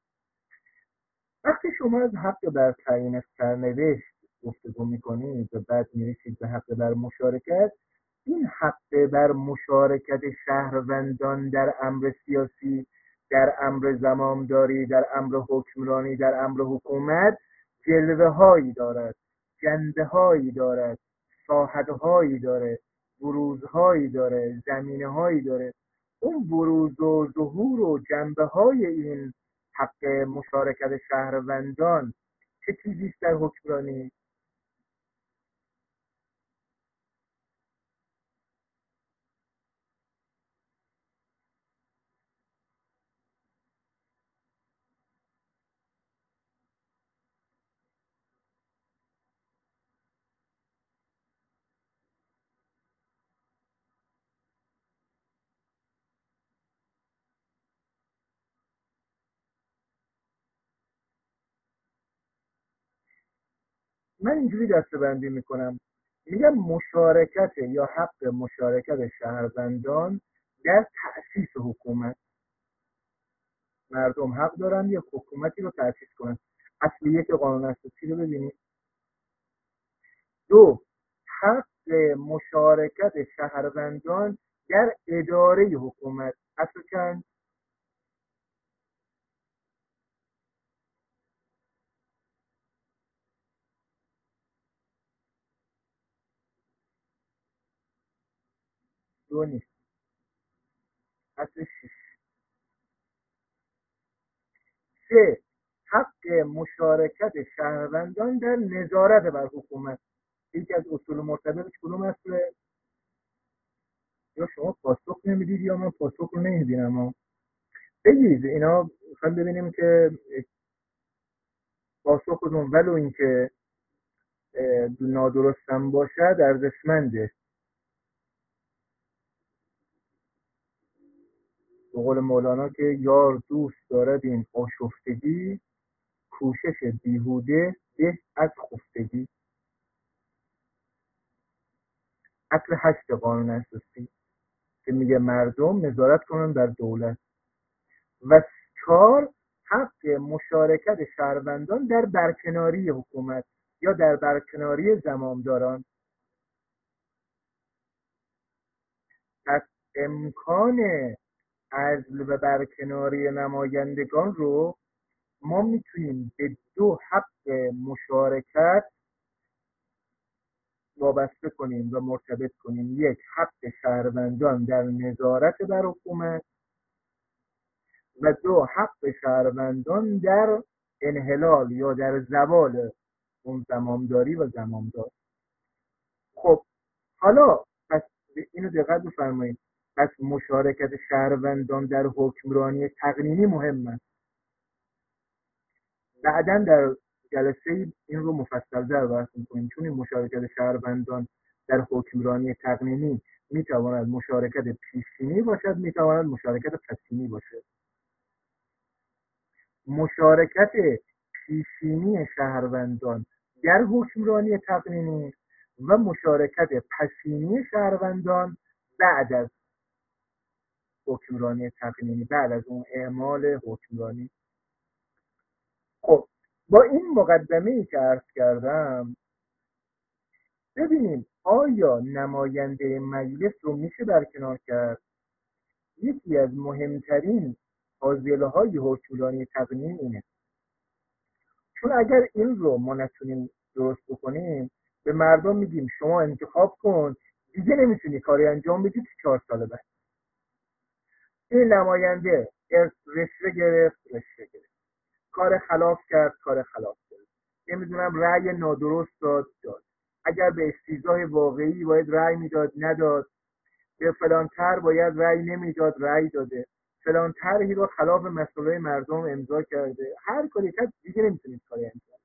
وقتی شما از حق بر تعیین سرنوشت گفتگو میکنید و بعد میرسید به حق بر مشارکت، این حق بر مشارکت شهروندان در امر سیاسی، در امر زمامداری، در امر حکمرانی، در امر حکومت جلوه هایی دارد، جنبه هایی دارد، ساحت هایی داره، بروز هایی داره، زمینه هایی داره. اون بروز و ظهور و جنبه های این حق مشارکت شهروندان چه چیزی است در حکمرانی؟ من اینجوری دسته‌بندی میکنم، میگم مشارکت یا حق مشارکت شهروندان در تأسیس حکومت. مردم حق دارن یک حکومتی رو تأسیس کنن. اصل یک قانون اساسی رو ببینید. دو، حق مشارکت شهروندان در اداره حکومت. اصل چند؟ دو نیست، اصل شش. سه، حق مشارکت شهروندان در نظارت بر حکومت. یکی از اصول مرتبطش کدوم اصله؟ یا شما پاسخ نمیدید یا من پاسخ رو نمیبینم. بگید اینا، میخوایم ببینیم که پاسخ کدوم، ولو اینکه نادرستم باشد ارزشمنده. به قول مولانا که یار دوست دارد این آشفتگی، کوشش بیهوده به از خفتگی. اصل 8 قانون اساسی که میگه مردم نظارت کنن بر دولت. و 4، حق مشارکت شهروندان در برکناری حکومت یا در برکناری زمامداران. پس امکان عزل و برکناری نمایندگان رو ما میتونیم به 2 حق مشارکت وابسته کنیم و مرتبط کنیم. 1، حق شهروندان در نظارت بر حکومت و 2، حق شهروندان در انحلال یا در زوال اون زمامداری و زمامدار. خب حالا پس اینو دقت بفرمایید، پس مشارکت شهروندان در حکمرانی تقنینی مهم است. بعداً در جلسه این رو مفصل‌تر بحث می‌کنیم، چون این مشارکت شهروندان در حکمرانی تقنینی می‌تواند مشارکت پیشینی باشد، می‌تواند مشارکت پسینی باشد. مشارکت پیشینی شهروندان در حکمرانی تقنینی و مشارکت پسینی شهروندان بعد از حکمرانی تقنینی، بعد از اون اعمال حکمرانی. خب با این مقدمه‌ای که عرض کردم، ببینیم آیا نماینده مجلس رو میشه برکنار کرد؟ یکی از مهمترین حاصلهای حکمرانی تقنینی اینه، چون اگر این رو ما نتونیم درست بکنیم، به مردم میگیم شما انتخاب کن، دیگه نمیتونی کاری انجام بدی تو 4 سال بعد. این نماینده رشوه گرفت، کار خلاف کرد، نمیدونم رأی نادرست داد. اگر به استیضاح واقعی باید رأی میداد نداد، به فلان تر باید رأی نمیداد رأی داده، فلان طرحی رو خلاف مسئله مردم امضا کرده، هر کاری کرد دیگه نمیتونید کاری انجام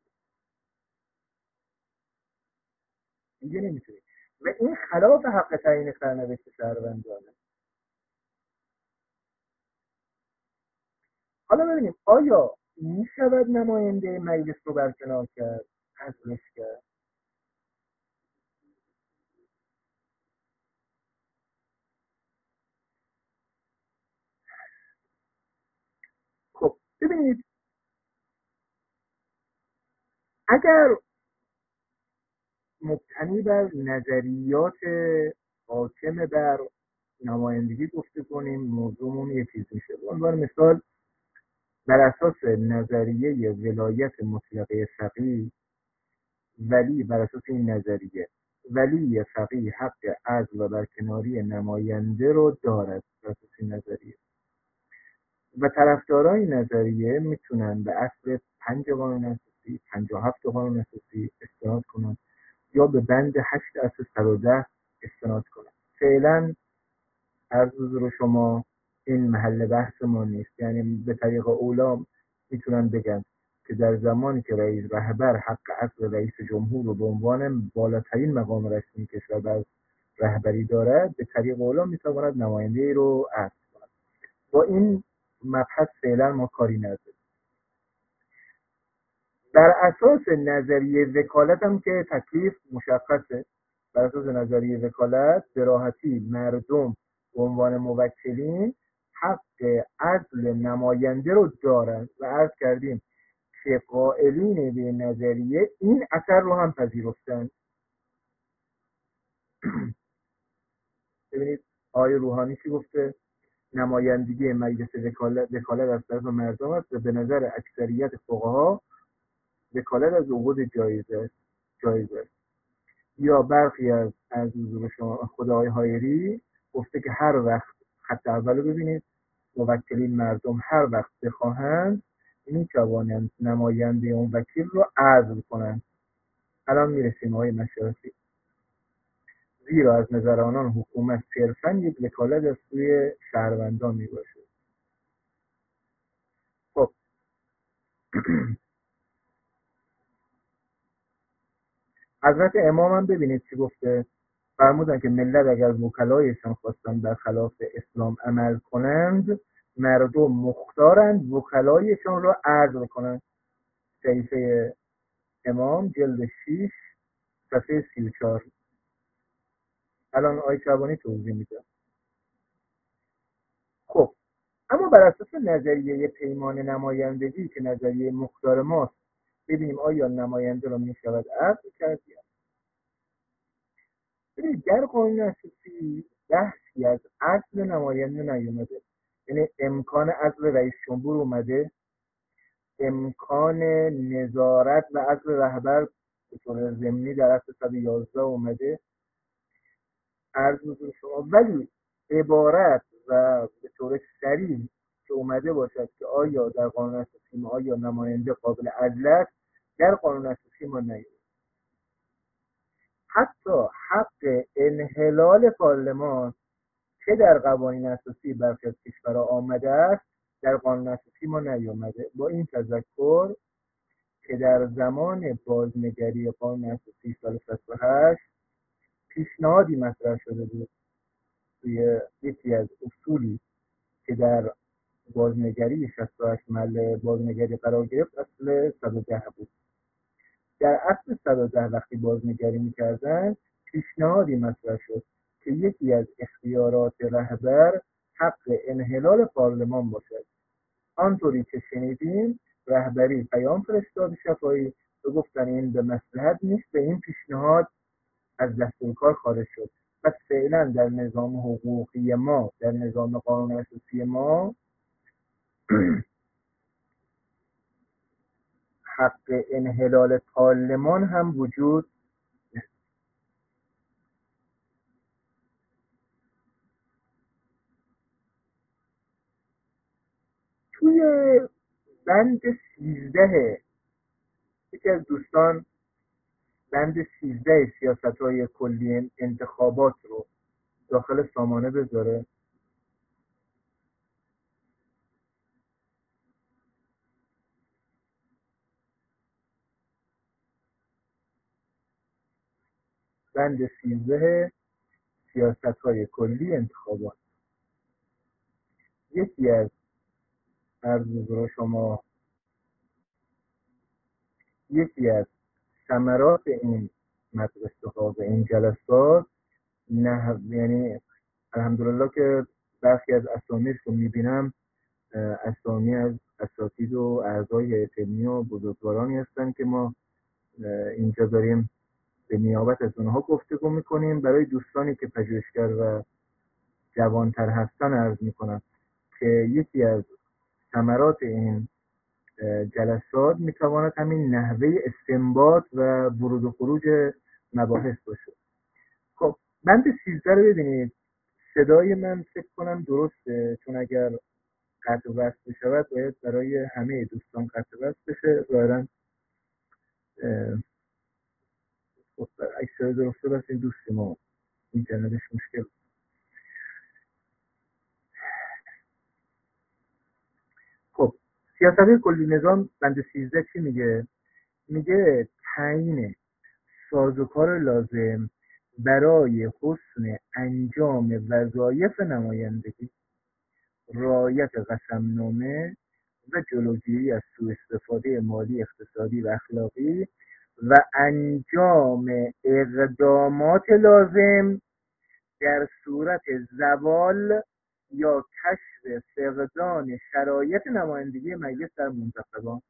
دیگه نمیتونید. و این خلاف حق تعیین سرنوشت شهروندانه. حالا ببینیم آیا میشود نماینده مجلس رو برکنار کرد، حذفش کرد؟ خب ببینید، اگر مبتنی بر نظریات حاکم بر نمایندگی گفته کنیم، موضوعمون یه چیز میشه. به عنوان مثال، بر اساس نظریه ولایت مطلقه فقیه، بر اساس این نظریه ولی فقیه حق عزل و برکناری نماینده رو دارد. بر اساس این نظریه و طرفدارای نظریه میتونن به اصل 5 قانون اساسی، 57 قانون اساسی استناد کنن یا به بند 8 اصل 110 استناد کنن. فعلا عرض حضور شما این محل بحث ما نیست. یعنی به طریق اولا میتونن بگن که در زمانی که رئیس رهبر حق عزل رئیس جمهور رو به عنوان بالاترین مقام رسمی کشور بر رهبری دارد، به طریق اولا میتواند نماینده ای رو عزل کند. با این مبحث فعلا ما کاری نداریم. بر اساس نظریه وکالت هم که تکلیف مشخصه. بر اساس نظریه وکالت به راحتی مردم به عنوان موکلین حق عزل نماینده رو دارن و عرض کردیم که قائلین به نظریه این اثر رو هم پذیرفتن. ببینید آقای روحانی چی گفته؟ نمایندگی مجلس وکالت از طرف مردم است و به نظر اکثریت فقها وکالت از عقود جایز است. یا برخی از حضور شما خود آقای هایری گفته که هر وقت، خط اول رو ببینید، موکلین مردم هر وقت بخواهند میتوانند نماینده اون وکیل رو عزل کنند. الان میرسیم آقای مشارفی. زیرا از نظر آنان حکومت صرفا یک وکالت از سوی شهروندان میباشد. خب حضرت امام هم ببینید چی گفته. فرمودن که ملت اگر وکلایشان خواستن در خلاف اسلام عمل کنند، مردم مختارند وکلایشان را عزل کنند. صحیفه امام جلد 6 صفحه 34. الان آیه شعبانی توضیح میده. خب اما بر اساس نظریه پیمان نمایندگی که نظریه مختار ماست، ببینیم آیا نماینده را میشود عزل کرد یا نه. ببینید در قانون اساسی بحثی از عزل نماینده نیومده. یعنی امکان عزل رئیس جمهور اومده، امکان نظارت و عزل رهبر به طور ضمنی در اصل 111 اومده. عرض حضور شما ولی عبارت و به طور صریح که اومده باشد که آیا در قانون اساسی ما آیا نماینده قابل عزل است، در قانون اساسی ما نیست. حتی حق انحلال پارلمان که در قوانین اساسی برخی از کشورها آمده است، در قانون اساسی ما نیامده. با این تذکر که در زمان بازنگری قانون اساسی سال 68 پیشنهادی مطرح شده بود توی یکی از اصولی که در بازنگری 68 محل بازنگری قرار گرفت، اصل 110 بود. در اصل 110 وقتی بازنگری میکردن، پیشنهادی مطرح شد که یکی از اختیارات رهبر حق انحلال پارلمان باشد. آنطوری که شنیدیم رهبری پیام فرستاد شفاهی و گفتن این به مصلحت نیست، به این پیشنهاد از دستورکار خارج شد. پس فعلا در نظام حقوقی ما، در نظام قانون اساسی ما حق انحلال پارلمان هم وجود توی بند 13 یکی از دوستان بند 13 سیاست‌های کلی انتخابات رو داخل سامانه بذاره. بند 13 سیاست‌های کلی انتخابات. یکی از عرض شما یکی از ثمرات این مدرسه ها و این جلسات یعنی الحمدلله که برخی از اسامی رو میبینم اسامی از اساتید و اعضای هیئت علمی و بزرگوارانی هستن که ما اینجا داریم به نیابت از اونها گفتگو میکنیم. برای دوستانی که پژوهشگر و جوانتر هستن عرض میکنم که یکی از ثمرات این جلسات میتواند همین نحوه استنباط و ورود و خروج مباحث باشه. خب بند 13 رو ببینید. صدای من فکر کنم درسته، چون اگر قطع و وصل بشود باید برای همه دوستان قطع و وصل بشه. ظاهرا خب اگه صدای درسته بس این دوست ما اینترنتش مشکل. خب سیاست کلی نظام بند 13 چی میگه؟ میگه تعیین سازوکار لازم برای حسن انجام وظایف نمایندگی، رعایت قسمنامه و جلوگیری از سوء استفاده مالی، اقتصادی و اخلاقی و انجام اقدامات لازم در صورت زوال یا کشف فقدان شرایط نمایندگی مجلس در منتخبان.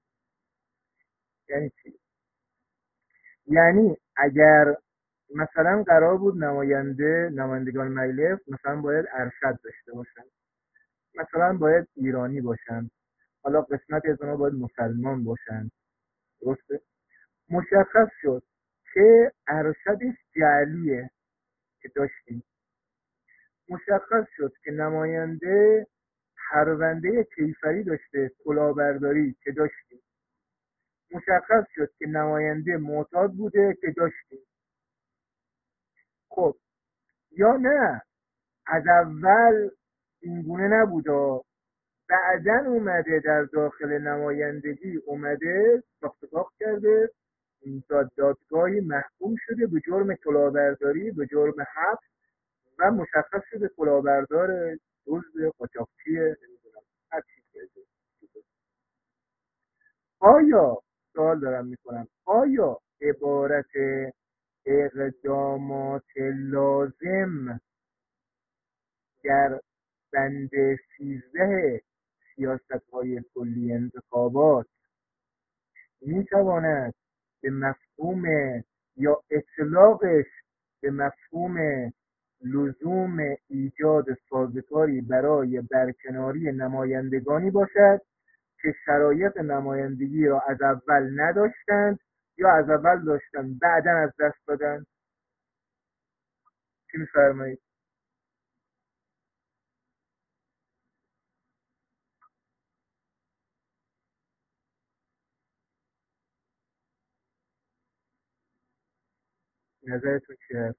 یعنی چی؟ یعنی اگر مثلا قرار بود نمایندگان مجلس مثلا باید ارشد داشته باشن، مثلا باید ایرانی باشن، حالا قسمتی از اونها باید مسلمان باشن، درسته؟ مشخص شد که ارشدش جعلیه که داشتیم. مشخص شد که نماینده پرونده کیفری داشته، کلاهبرداری که داشتیم. مشخص شد که نماینده معتاد بوده که داشتیم. خب یا نه از اول اینگونه نبوده، بعدن اومده در داخل نمایندگی اومده ساخت کرده، دادگاهی محکوم شده به جرم کلاهبرداری، به جرم حبس و مشخص شده کلاهبردار، دزد، قاچاقچیه، نمیدونم هر چیزی. آیا سوال دارم میکنم آیا عبارت اقدامات لازم در بند 13 سیاست‌های کلی انتخابات میتواند به مفهوم یا اطلاقش به مفهوم لزوم ایجاد سازوکاری برای برکناری نمایندگانی باشد که شرایط نمایندگی را از اول نداشتند یا از اول داشتند بعدا از دست دادند؟ چی می‌فرمایید؟ نظرتون چی هست؟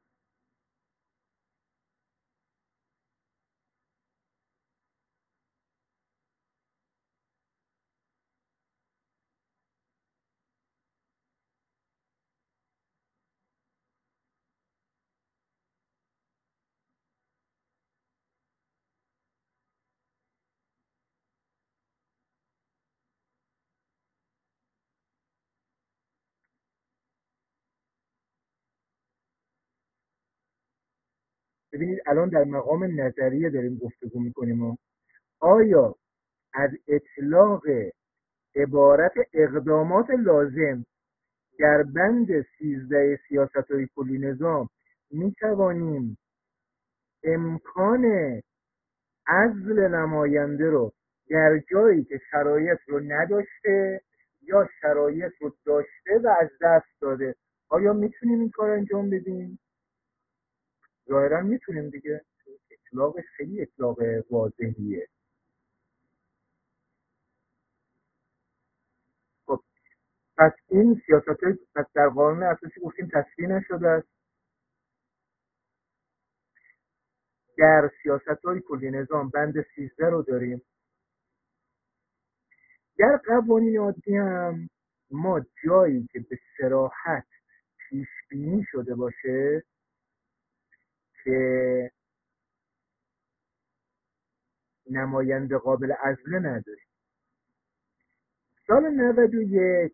ببینید الان در مقام نظریه داریم گفتگو میکنیم. آیا از اطلاق عبارت اقدامات لازم در بند 13 سیاست‌های کلی نظام می توانیم امکان عزل نماینده رو در جایی که شرایط رو نداشته یا شرایط رو داشته و از دست داده، آیا میتونیم این کار انجام بدیم؟ ظاهرا میتونیم دیگه. اطلاقش خیلی اطلاق واضحیه. خب پس این سیاست‌های پس در قانون اساسی گفتیم تصریح نشده است. در سیاست‌های کلی نظام بند 13 رو داریم. در قوانین عادی هم ما جایی که به صراحت پیش بینی شده باشه که نماینده قابل عزل نداریم. سال 91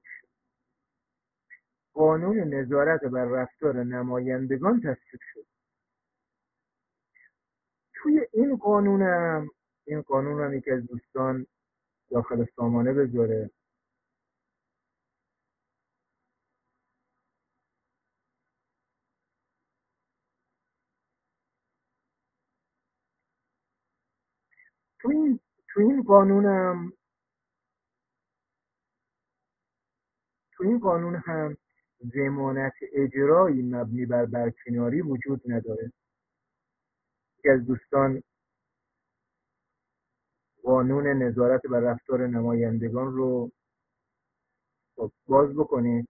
قانون نظارت بر رفتار نمایندگان تصویب شد. توی این قانون هم یکی از دوستان داخل سامانه بذاره. تو این قانون هم ضمانت اجرایی مبنی بر برکناری وجود نداره. یکی از دوستان قانون نظارت بر رفتار نمایندگان رو باز بکنید.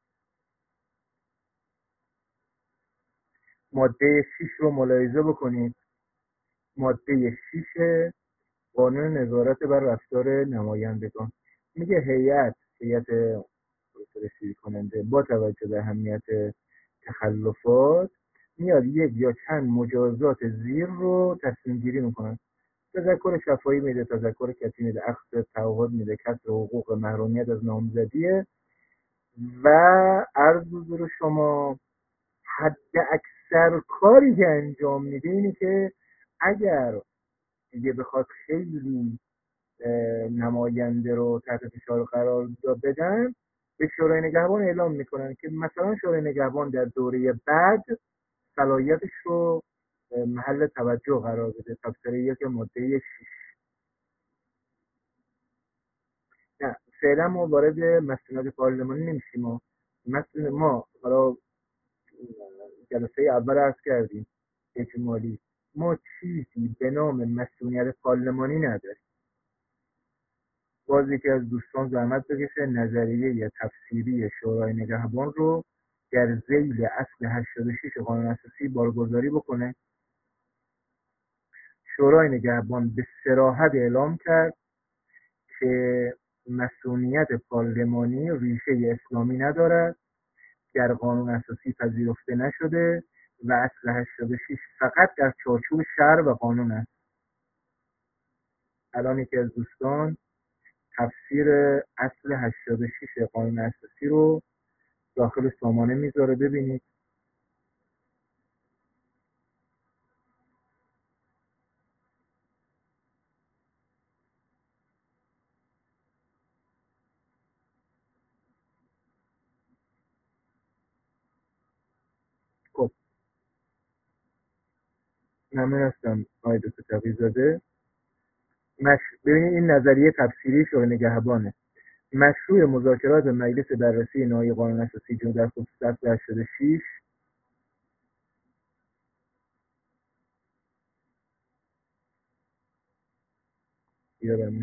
ماده 6 رو ملاحظه بکنید. ماده 6 قانون نظارت بر رفتار نمایندگان میگه هیئت رسیدگی کننده با توجه به اهمیت تخلفات میاد یک یا چند مجازات زیر رو تصمیم گیری میکنن. تذکر شفاهی میده، تذکر کتی میده، اخذ تعهد میده، کسر حقوق، محرومیت از نامزدیه و عرض حضور شما حد اکثر کاری که انجام میده اینه که اگر دیگه بخواد خیلی نماینده رو تحت فشار قرار بدن به شورای نگهبان اعلام میکنن که مثلا شورای نگهبان در دوره بعد صلاحیتش رو محل توجه قرار بده. تبصره 1 ماده 6. نه فعلا ما وارد مسئولیت پارلمانی نمیشیم. ما حالا جلسه اول عرض کردیم اجمالی ما چیزی به نام مسئولیت پارلمانی نداریم. باز یکی از دوستان زحمت بکشه نظریه تفسیری شورای نگهبان رو در ذیل اصل 86 قانون اساسی بارگذاری بکنه. شورای نگهبان به صراحت اعلام کرد که مسئولیت پارلمانی ریشه اسلامی ندارد، در قانون اساسی پذیرفته نشده و اصل 86 فقط در چارچوب شرع و قانون است. الان یکی از دوستان تفسیر اصل 86 قانون اساسی رو داخل سامانه میذاره، ببینید. خب ممنون هستم آقای دکتر تقی‌زاده. ببینید این نظریه تفسیری شورای نگهبانه. مشروع مذاکرات مجلس بررسی نهایی قانون اساسی در خصوص اصل 86 یادم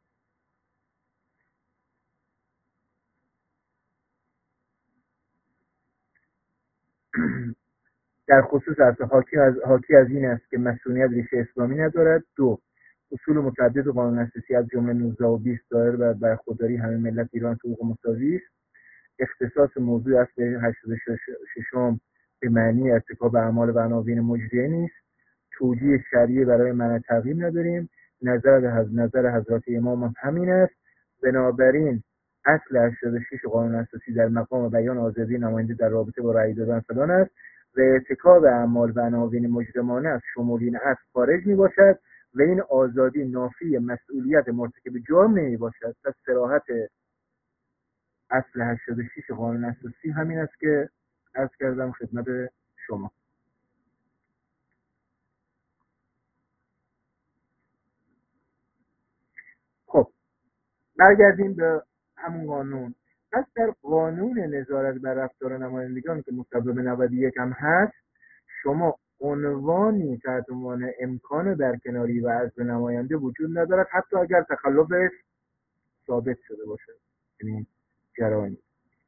در خصوص اصل حاکی از این است که مسئولیت ریشه اسلامی ندارد. 2. اصول متعدد قانون اساسی از جمله 19 و 20 دایر بر برخورداری همه ملت ایران حقوق مساوی است. اختصاص موضوع اصل 86 به معنی ارتکاب اعمال و عناوین مجریه نیست. توجیه شرعی برای منع تغییر نداریم. نظر حضرت امام هم همین است. بنابراین اصل 86 قانون اساسی در مقام بیان آزادی نماینده در رابطه با رأی دادن فلان است و ارتکاب اعمال و عناوین مجرمانه از شمولین اصل خارج می باشد و این آزادی نافی مسئولیت مرتکب جرم نمی باشد. پس صراحت اصل 86 قانون اساسی همین است که عرض کردم خدمت شما. خب برگردیم به همون قانون. پس در قانون نظارت بر رفتار نمایندگان که مصوبه 91 هم هست، شما عنوانی تحت عنوان امکان برکناری و عزل نماینده وجود ندارد حتی اگر تخلفش ثابت شده باشه، یعنی جرائم.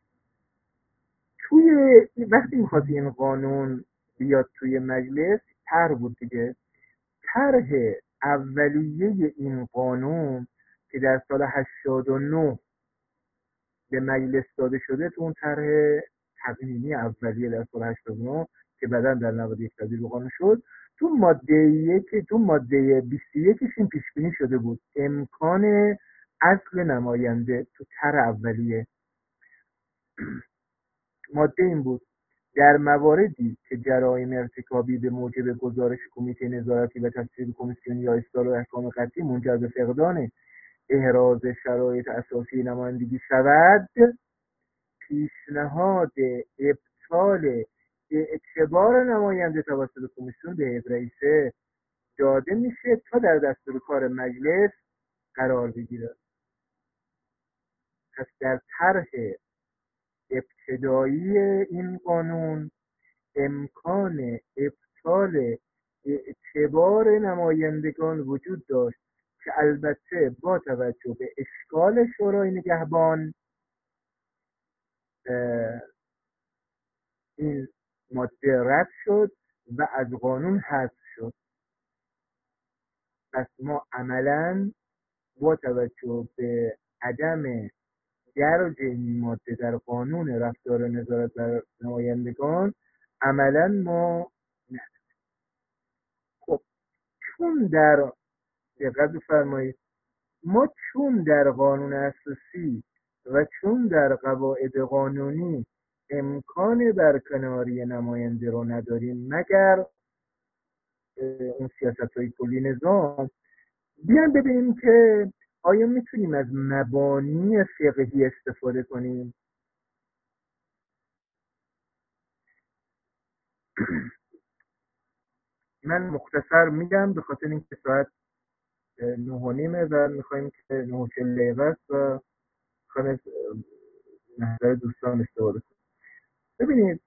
توی وقتی میخواد این قانون بیاد توی مجلس، طرح بود دیگه. طرح اولیه این قانون که در سال 89 به مجلس داده شده، تو اون طرح تقنینی اولیه در سال 89 که بعدا در 91 تبدیل به قانون شد، تو ماده 21 این پیش بینی شده بود امکان عزل نماینده. تو طرح اولیه ماده این بود: در مواردی که جرایم ارتکابی به موجب گزارش کمیته نظارتی و تصویب کمیسیون یا اصدار احکام قطعی منجر به فقدان احراز شرایط اساسی نمایندگی شود، پیشنهاد ابطال اعتبار نماینده توسط کمیسیون به هیئت رئیسه داده میشه تا در دستور کار مجلس قرار بگیره. پس در طرح ابتدایی این قانون امکان ابطال اعتبار نمایندگان وجود داشت که البته با توجه به اشکال شورای نگهبان این ماده رد شد و از قانون حذف شد. پس ما عملاً با توجه به عدم درج این ماده در قانون رفتار نظارت بر نمایندگان عملاً ما خب چون در دقت بفرمایید ما چون در قانون اساسی و چون در قواعد قانونی امکان برکناری نماینده رو نداریم مگر اون سیاست‌های کلی نظام، بیان ببینیم که آیا میتونیم از مبانی فقهی استفاده کنیم. من مختصر میگم به خاطر اینکه ساعت 9:30 و میخوایم که 9:40 دقیقه است و میخوایم از نظر دوستان استفاده کنیم. ببینید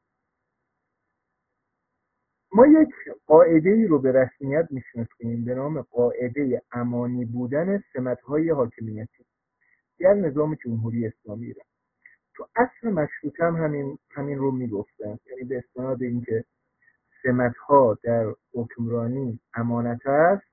ما یک قاعده‌ای رو به رسمیت میشناسیم به نام قاعده امانی بودن سمت‌های حاکمیتی در نظام جمهوری اسلامی ایران. تو اصل مشروطه هم همین رو میگفتن، یعنی به استناد اینکه سمت‌ها در حکمرانی امانت است،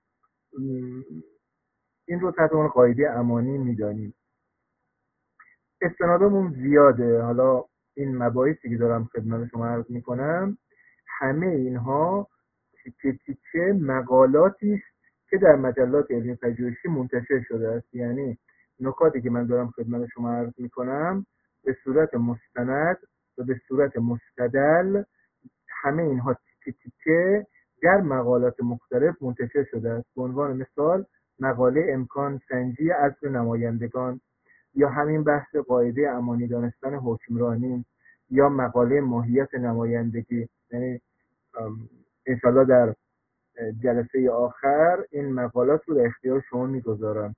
این رو تحت عنوان قاعده امانی میدانیم. استنادمون زیاده. حالا این مباحثی که دارم خدمت شما عرض میکنم همه اینها تیکه تیکه مقالاتی است که در مجلات علمی پژوهشی منتشر شده است. یعنی نکاتی که من دارم خدمت شما عرض میکنم به صورت مستند و به صورت مستدل همه اینها تیکه تیکه در مقالات مختلف منتشر شده است. به عنوان مثال مقاله امکان سنجی عزل نمایندگان، یا همین بحث قاعده امانی دانستن حکمرانی، یا مقاله ماهیت نمایندگی. یعنی انشالله در جلسه آخر این مقالات رو در اختیار شما میگذارم.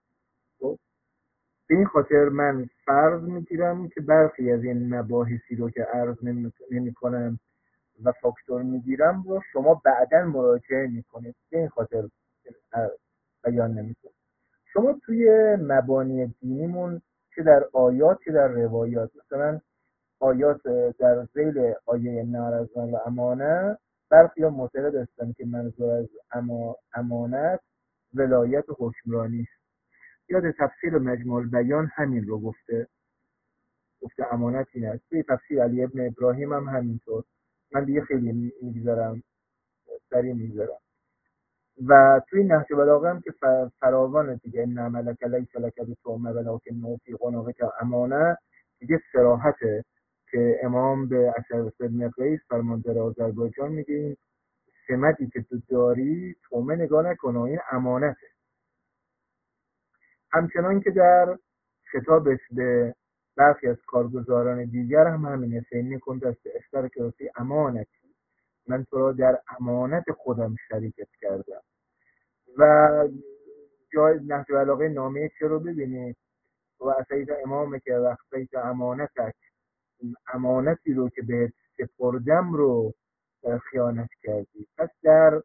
به این خاطر من فرض میگیرم که برخی از این مباحثی رو که عرض نمی کنم و فاکتور میگیرم رو شما بعداً مراجعه میکنید. به این خاطر بیان نمیکنم. شما توی مبانی دینیمون چه در آیات چه در روایات، مثلا آیات در ذیل آیه نهر از و امانه، برخی ها معتقد هستن که منظور از امانت ولایت و حکمرانی است. یاد تفسیر مجموع البیان همین رو گفته امانت این است. توی تفسیر علی ابن ابراهیم هم همینطور. من دیگه خیلی میگذارم سریع میگذارم. و توی نهج بلاغه هم که فراوان دیگه ان عملک لیس لک بتومه ولکن فی قنوعک امانه، دیگه صراحته که امام به اشعث بن قیس فرمانده آذربایجان میگه این سمتی که تو داری تومه نگاه نکنه، این امانته. همچنان که در خطابش به برخی از کارگزاران دیگر هم همینه، فینی کن دست اشتر کراسی امانتی، من تو را در امانت خودم شریکت کردم. و جای نهج البلاغه نامه چه رو ببینید و اسید امامه که وقتی که امانتی رو که بهت سپردم رو خیانت کردی. پس در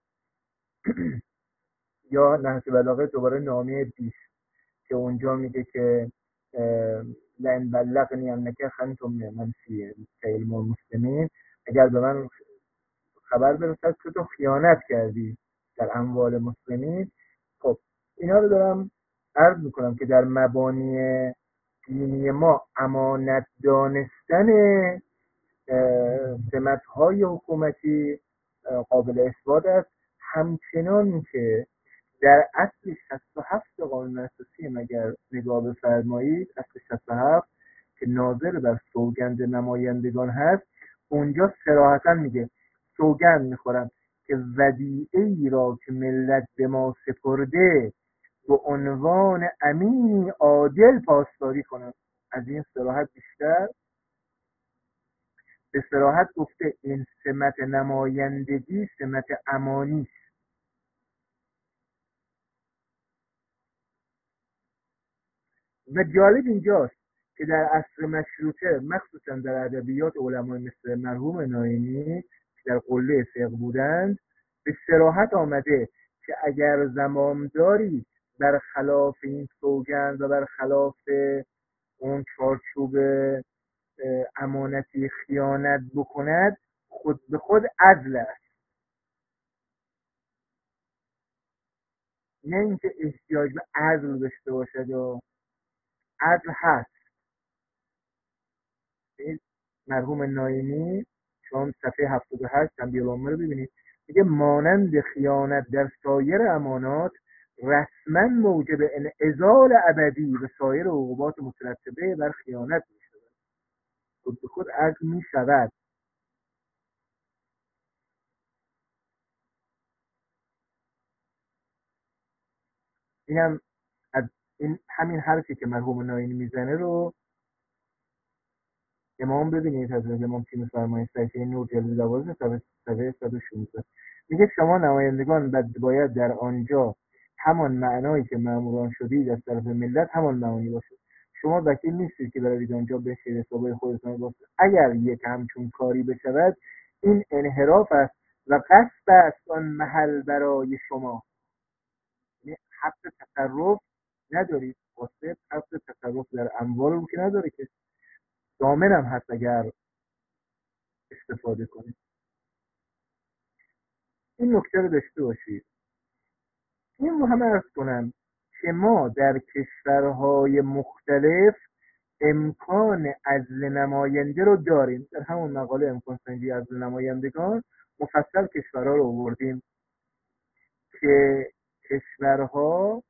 یا نهج البلاغه دوباره نامه 20 که اونجا میگه که لئن بلغنی انک خنتم من فی علم المسلمین، اگر به من خبر برسد که تو خیانت کردی در اموال مسلمین. خب اینا رو دارم عرض میکنم که در مبانی دینی ما امانت دانستن سمت‌های حکومتی قابل اثبات است. همچنان که در اصل 67 قانون اساسی مگر نگاه بفرمایید، اصل 67 که ناظر بر سوگند نمایندگان هست، اونجا صراحتا میگه سوگند میخورم که ودیعه‌ای را که ملت به ما سپرده به عنوان امینی عادل پاسداری کنم. از این صراحت بیشتر به صراحت گفته این سمت نمایندگی سمت امانی است. و جالب اینجاست که در عصر مشروطه مخصوصا در ادبیات علمای مثل مرحوم ناینی که در قله فقه بودند به صراحت آمده که اگر زمامداری برخلاف این سوگند و برخلاف اون چارچوب امانتی خیانت بکند خود به خود عدل است، نه اینکه احتیاج به عدل داشته باشد. و عدل هست. مرحوم ناینی چون صفحه 78 تنبیه العامه رو ببینید میگه مانند خیانت در سایر امانات رسما موجب انعزال ابدی به سایر عقوبات مترتبه بر خیانت می شود. خود به خود عدل می شود. اینم از این همین حرفی که مرحوم ناینی میزنه رو امام ببینید، حضرت امام چی می‌فرمایند. صحیفه نور جلد 12 صفحه 116 میگه شما نمایندگان باید در آنجا همان معنایی که مأموران شدید از طرف ملت همان معانی باشد. شما وکیل نیستید که بروید آنجا بشید حسابای خودتان باشید. اگر یک همچون کاری بشود این انحراف است و قصد است آن محل برای شما. یعنی حق تصرف ندارید، واسه حق تصرف در اموال رو که نداره که ضامنم هست اگر استفاده کنید. این نکته رو داشته باشید. این رو هم عرض کنم که ما در کشورهای مختلف امکان عزل نماینده رو داریم. در همون مقاله امکان سنجی عزل نمایندگان مفصل کشورها رو آوردیم که کشورها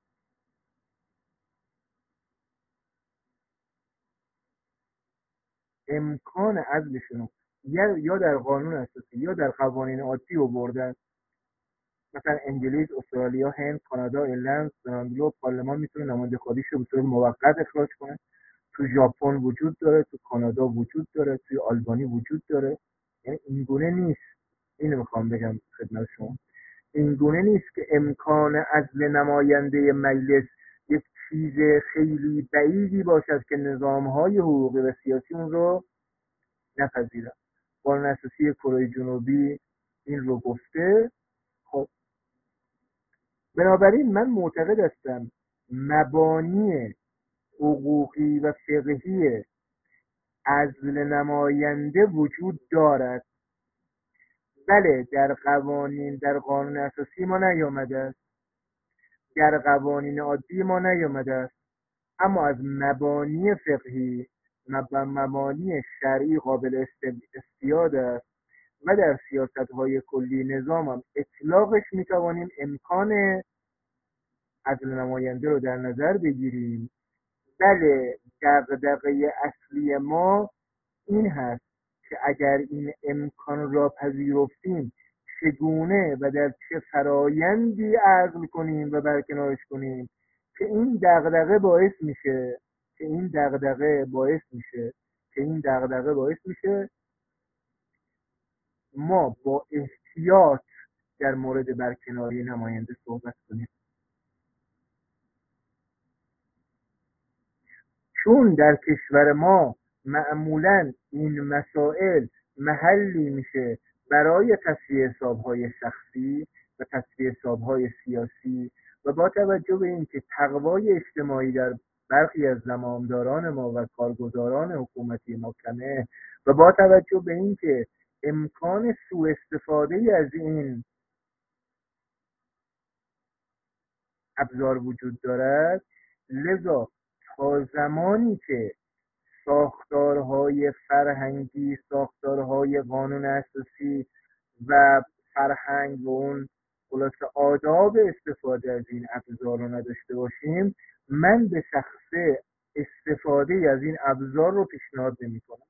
امکان عزلشون یا در قانون اساسی یا در قوانین عادی آوردن. مثلا انگلیس، استرالیا، هند، کانادا، ایرلند، سناندلو پارلمان میتونه نماینده خودیش رو به صورت موقت اخراج کنه. تو ژاپن وجود داره، تو کانادا وجود داره، توی آلبانی وجود داره. یعنی این گونه نیست. اینو میخوام بگم خدمت شما. این گونه نیست که امکان عزل نماینده مجلس یک چیز خیلی بعیدی باشد که نظام‌های حقوقی و سیاسی اون رو نپذیرن. قانون اساسی کره جنوبی این رو گفته. خب بنابراین من معتقد هستم مبانی حقوقی و فقهی عزل نماینده وجود دارد. بله در قوانین، در قانون اساسی ما نیامده است، در قوانین عادی ما نیامده است، اما از مبانی فقهی مبانی شرعی قابل استیاد است و در سیاست‌های کلی نظام هم اطلاقش میتوانیم امکان عزل نماینده رو در نظر بگیریم. بله دغدغه اصلی ما این هست که اگر این امکان را پذیرفتیم چگونه و در چه فرایندی عزل کنیم و برکنارش کنیم که این دغدغه باعث میشه ما با احتیاط در مورد برکناری نماینده صحبت کنیم. چون در کشور ما معمولاً این مسائل محلی میشه برای تصفیه حساب‌های شخصی و تصفیه حساب‌های سیاسی و با توجه به اینکه تقوای اجتماعی در برخی از زمامداران ما و کارگزاران حکومتی ما کمه و با توجه به اینکه امکان سوء استفاده از این ابزار وجود دارد، لذا تا زمانی که ساختارهای فرهنگی، ساختارهای قانون اساسی و فرهنگ و اون خلاصه آداب استفاده از این ابزار رو نداشته باشیم، من به شخصه استفاده از این ابزار رو پیشنهاد نمی‌کنم.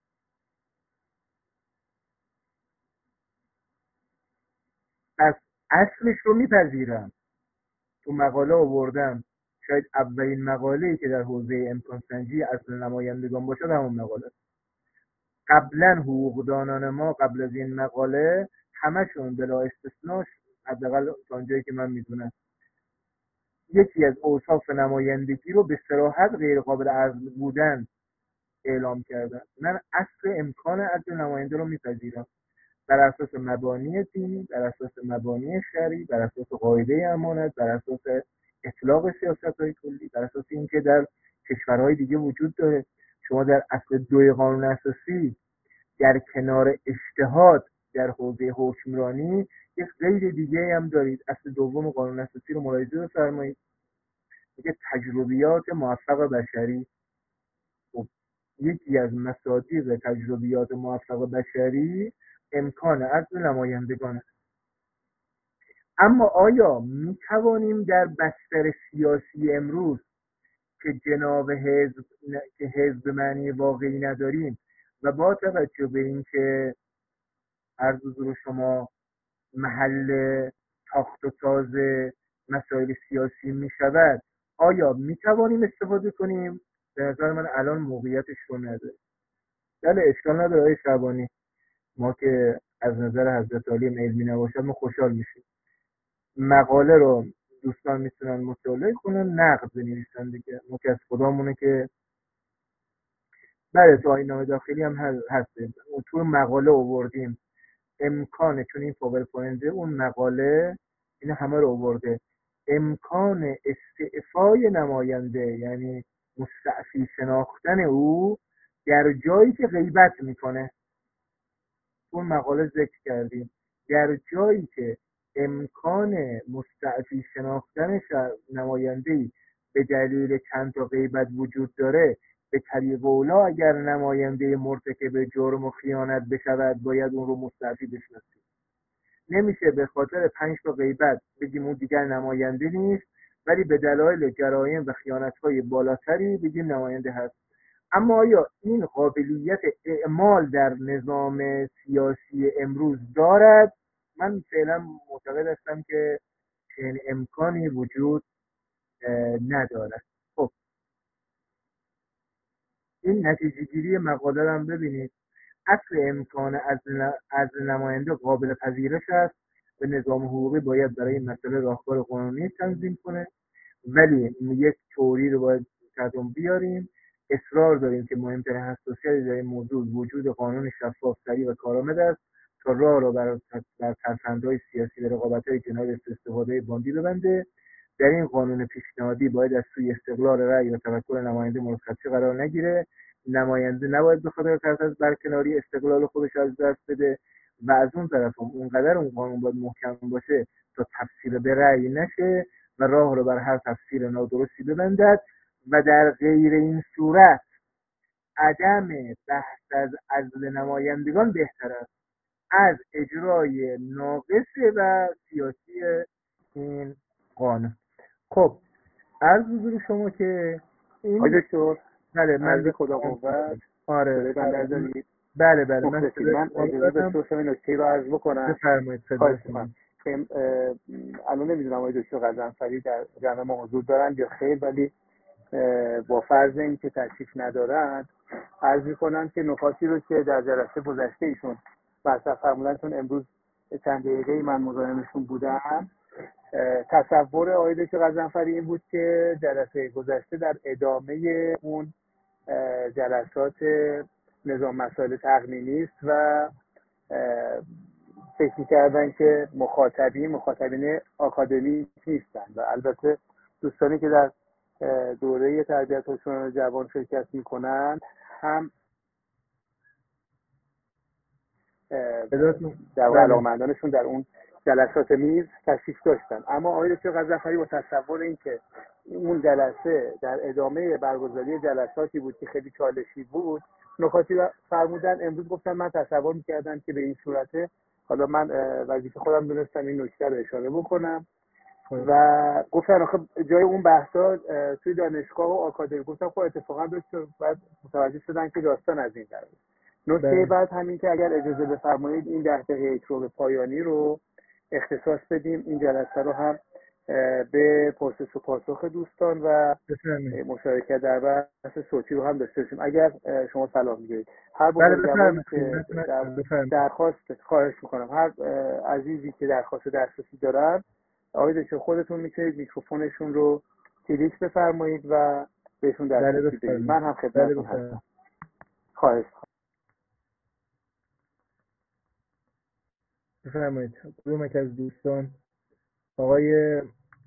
پس اصلش رو میپذیرم، تو مقاله آوردم، شاید اولین مقاله‌ای که در حوزه امکان سنجی اصل نمایندگان باشد همون مقاله. قبلا حقوقدانان ما قبل از این مقاله همشون بلا استثناء، حداقل تا اونجایی که من میدونم، یکی از اوصاف نمایندگی رو به صراحت غیر قابل عزل بودن اعلام کردن. من اصل امکان عزل نماینده رو میپذیرم بر اساس مبانی دینی، بر اساس مبانی شرعی، بر اساس قاعده امانت، بر اساس اطلاق سیاست‌های کلی، بر اساس اینکه در کشورهای دیگه وجود داره. شما در اصل 2 قانون اساسی در کنار اجتهاد در حوزه حکمرانی یک قید دیگه هم دارید. اصل 2 قانون اساسی رو ملاحظه بفرمایید، میگه تجربیات موفق بشری. خب یکی از مصادیق تجربیات موفق بشری امکان عزل نمایندگان است. اما آیا می توانیم در بستر سیاسی امروز که جناب حزب معنی واقعی نداریم و با توجه به اینکه عرض حضور شما محل تاخت و تاز مسائل سیاسی می شود، آیا می توانیم استفاده کنیم؟ به نظر من الان موقعیتش رو نداره. بله اشکال نداره آقای شعبانی، ما که از نظر حضرت عالی علمی نباشد ما خوشحال میشیم. مقاله رو دوستان میتونن مطالعه کنن، نقد بنویسن دیگه. ما که از خدامونه که بله تو آیین داخلی هم هستیم، تو مقاله آوردیم امکانه، چون این پاورپوینت اون مقاله این همه رو آورده، امکان استعفای نماینده یعنی مستعفی شناختن او در جایی که غیبت میکنه. اون مقاله ذکر کردیم در جایی که امکان مستعفی شناختن نماینده‌ای به دلیل چند تا غیبت وجود داره، به طریق اولا اگر نماینده مرتکب جرم و خیانت بشود باید اون رو مستعفی بشناسیم. نمیشه به خاطر 5 تا غیبت بگیم اون دیگر نماینده نیست ولی به دلایل جرایم و خیانت‌های بالاتری بگیم نماینده هست. اما آیا این قابلیت اعمال در نظام سیاسی امروز دارد؟ من فعلا معتقد هستم که چنین امکانی وجود ندارد. خب این نتیجه گیری مقاله رو هم ببینید. اصل امکان از نماینده قابل پذیرش است و نظام حقوقی باید برای این مسئله راهکار قانونی تنظیم کنه، ولی یک توری رو باید قدم بیاریم. اصرار داریم که مهمترین حساسیت در این موضوع وجود قانون شفاف، سریع و کارآمد است تا راه را بر ترفندهای سیاسی و رقابت‌های جنایت استفاده باندی ببنده. در این قانون پیشنهادی باید از سوی استقلال رأی و تفکر نماینده مورد خدشه قرار نگیره. نماینده نباید به خاطر ترس از برکناری استقلال خودش از دست بده و از اون طرف هم اونقدر اون قانون باید محکم باشه تا تفسیر به رأی نشه و راه رو بر هر تفسیر نادرستی ببندد و در غیر این صورت عدم بحث از عزل نمایندگان بهتر است از اجرای ناقص و سیاسی این قانون. خب عرض حضور شما که این آقای دکتر بله من عرض خدا قوت. آره برادری بله مخلصیم. من اجازه داشته باشم این نکته رو عرض بکنم. بفرمایید. الان نمیدونم آقای دکتر غضنفری در جمع ما حضور دارن یا خیر، ولی با فرض این که تشریف ندارن عرض میکنم که نکاتی رو که در جلسه گذشته ایشون مطرح فرمودن، چون امروز چند دقیقه من مزاحمشون بودم، تصور آقای دکتر غضنفری این بود که جلسه گذشته در ادامه اون جلسات نظام مسائل تقنینی است و فکر کردن که مخاطبین آکادمیک نیستن و البته دوستانی که در دوره تربیت هوشمندان جوان شرکت میکنن هم در علاقه‌مندانشون در اون جلسات میز تشریف داشتن. اما آقای دکتر غضنفری با تصور این که اون جلسه در ادامه برگزاری جلساتی بود که خیلی چالشی بود، نکاتی فرمودن. امروز گفتم من تصور میکردم که به این صورته، حالا من وظیفه خودم دونستم این نکته رو اشاره بکنم و گفتن آخه جای اون بحثا توی دانشگاه و آکادمی. گفتم خب اتفاقا بعد متوجه شدن که داستان از این قراره. نکته بعد همین که اگر اجازه بفرمایید این 10 دقیقه رو به پایانی رو اختصاص بدیم، این جلسه رو هم به پرسش و پاسخ دوستان و مشارکت در بحث صوتی رو هم داشته باشیم. اگر شما صلاح می‌گیرید هر بزرگواری که درخواست خواهش می‌کنم، هر عزیزی که درخواست دسترسی دارن، آقای دکتر خودتون میتونید میکروفونشون رو کلیک بفرمایید و بهشون دسترسی بدید. من هم خدمتتون هستم. خواهش بفرمایید. کدوم یک از دوستان؟ آقای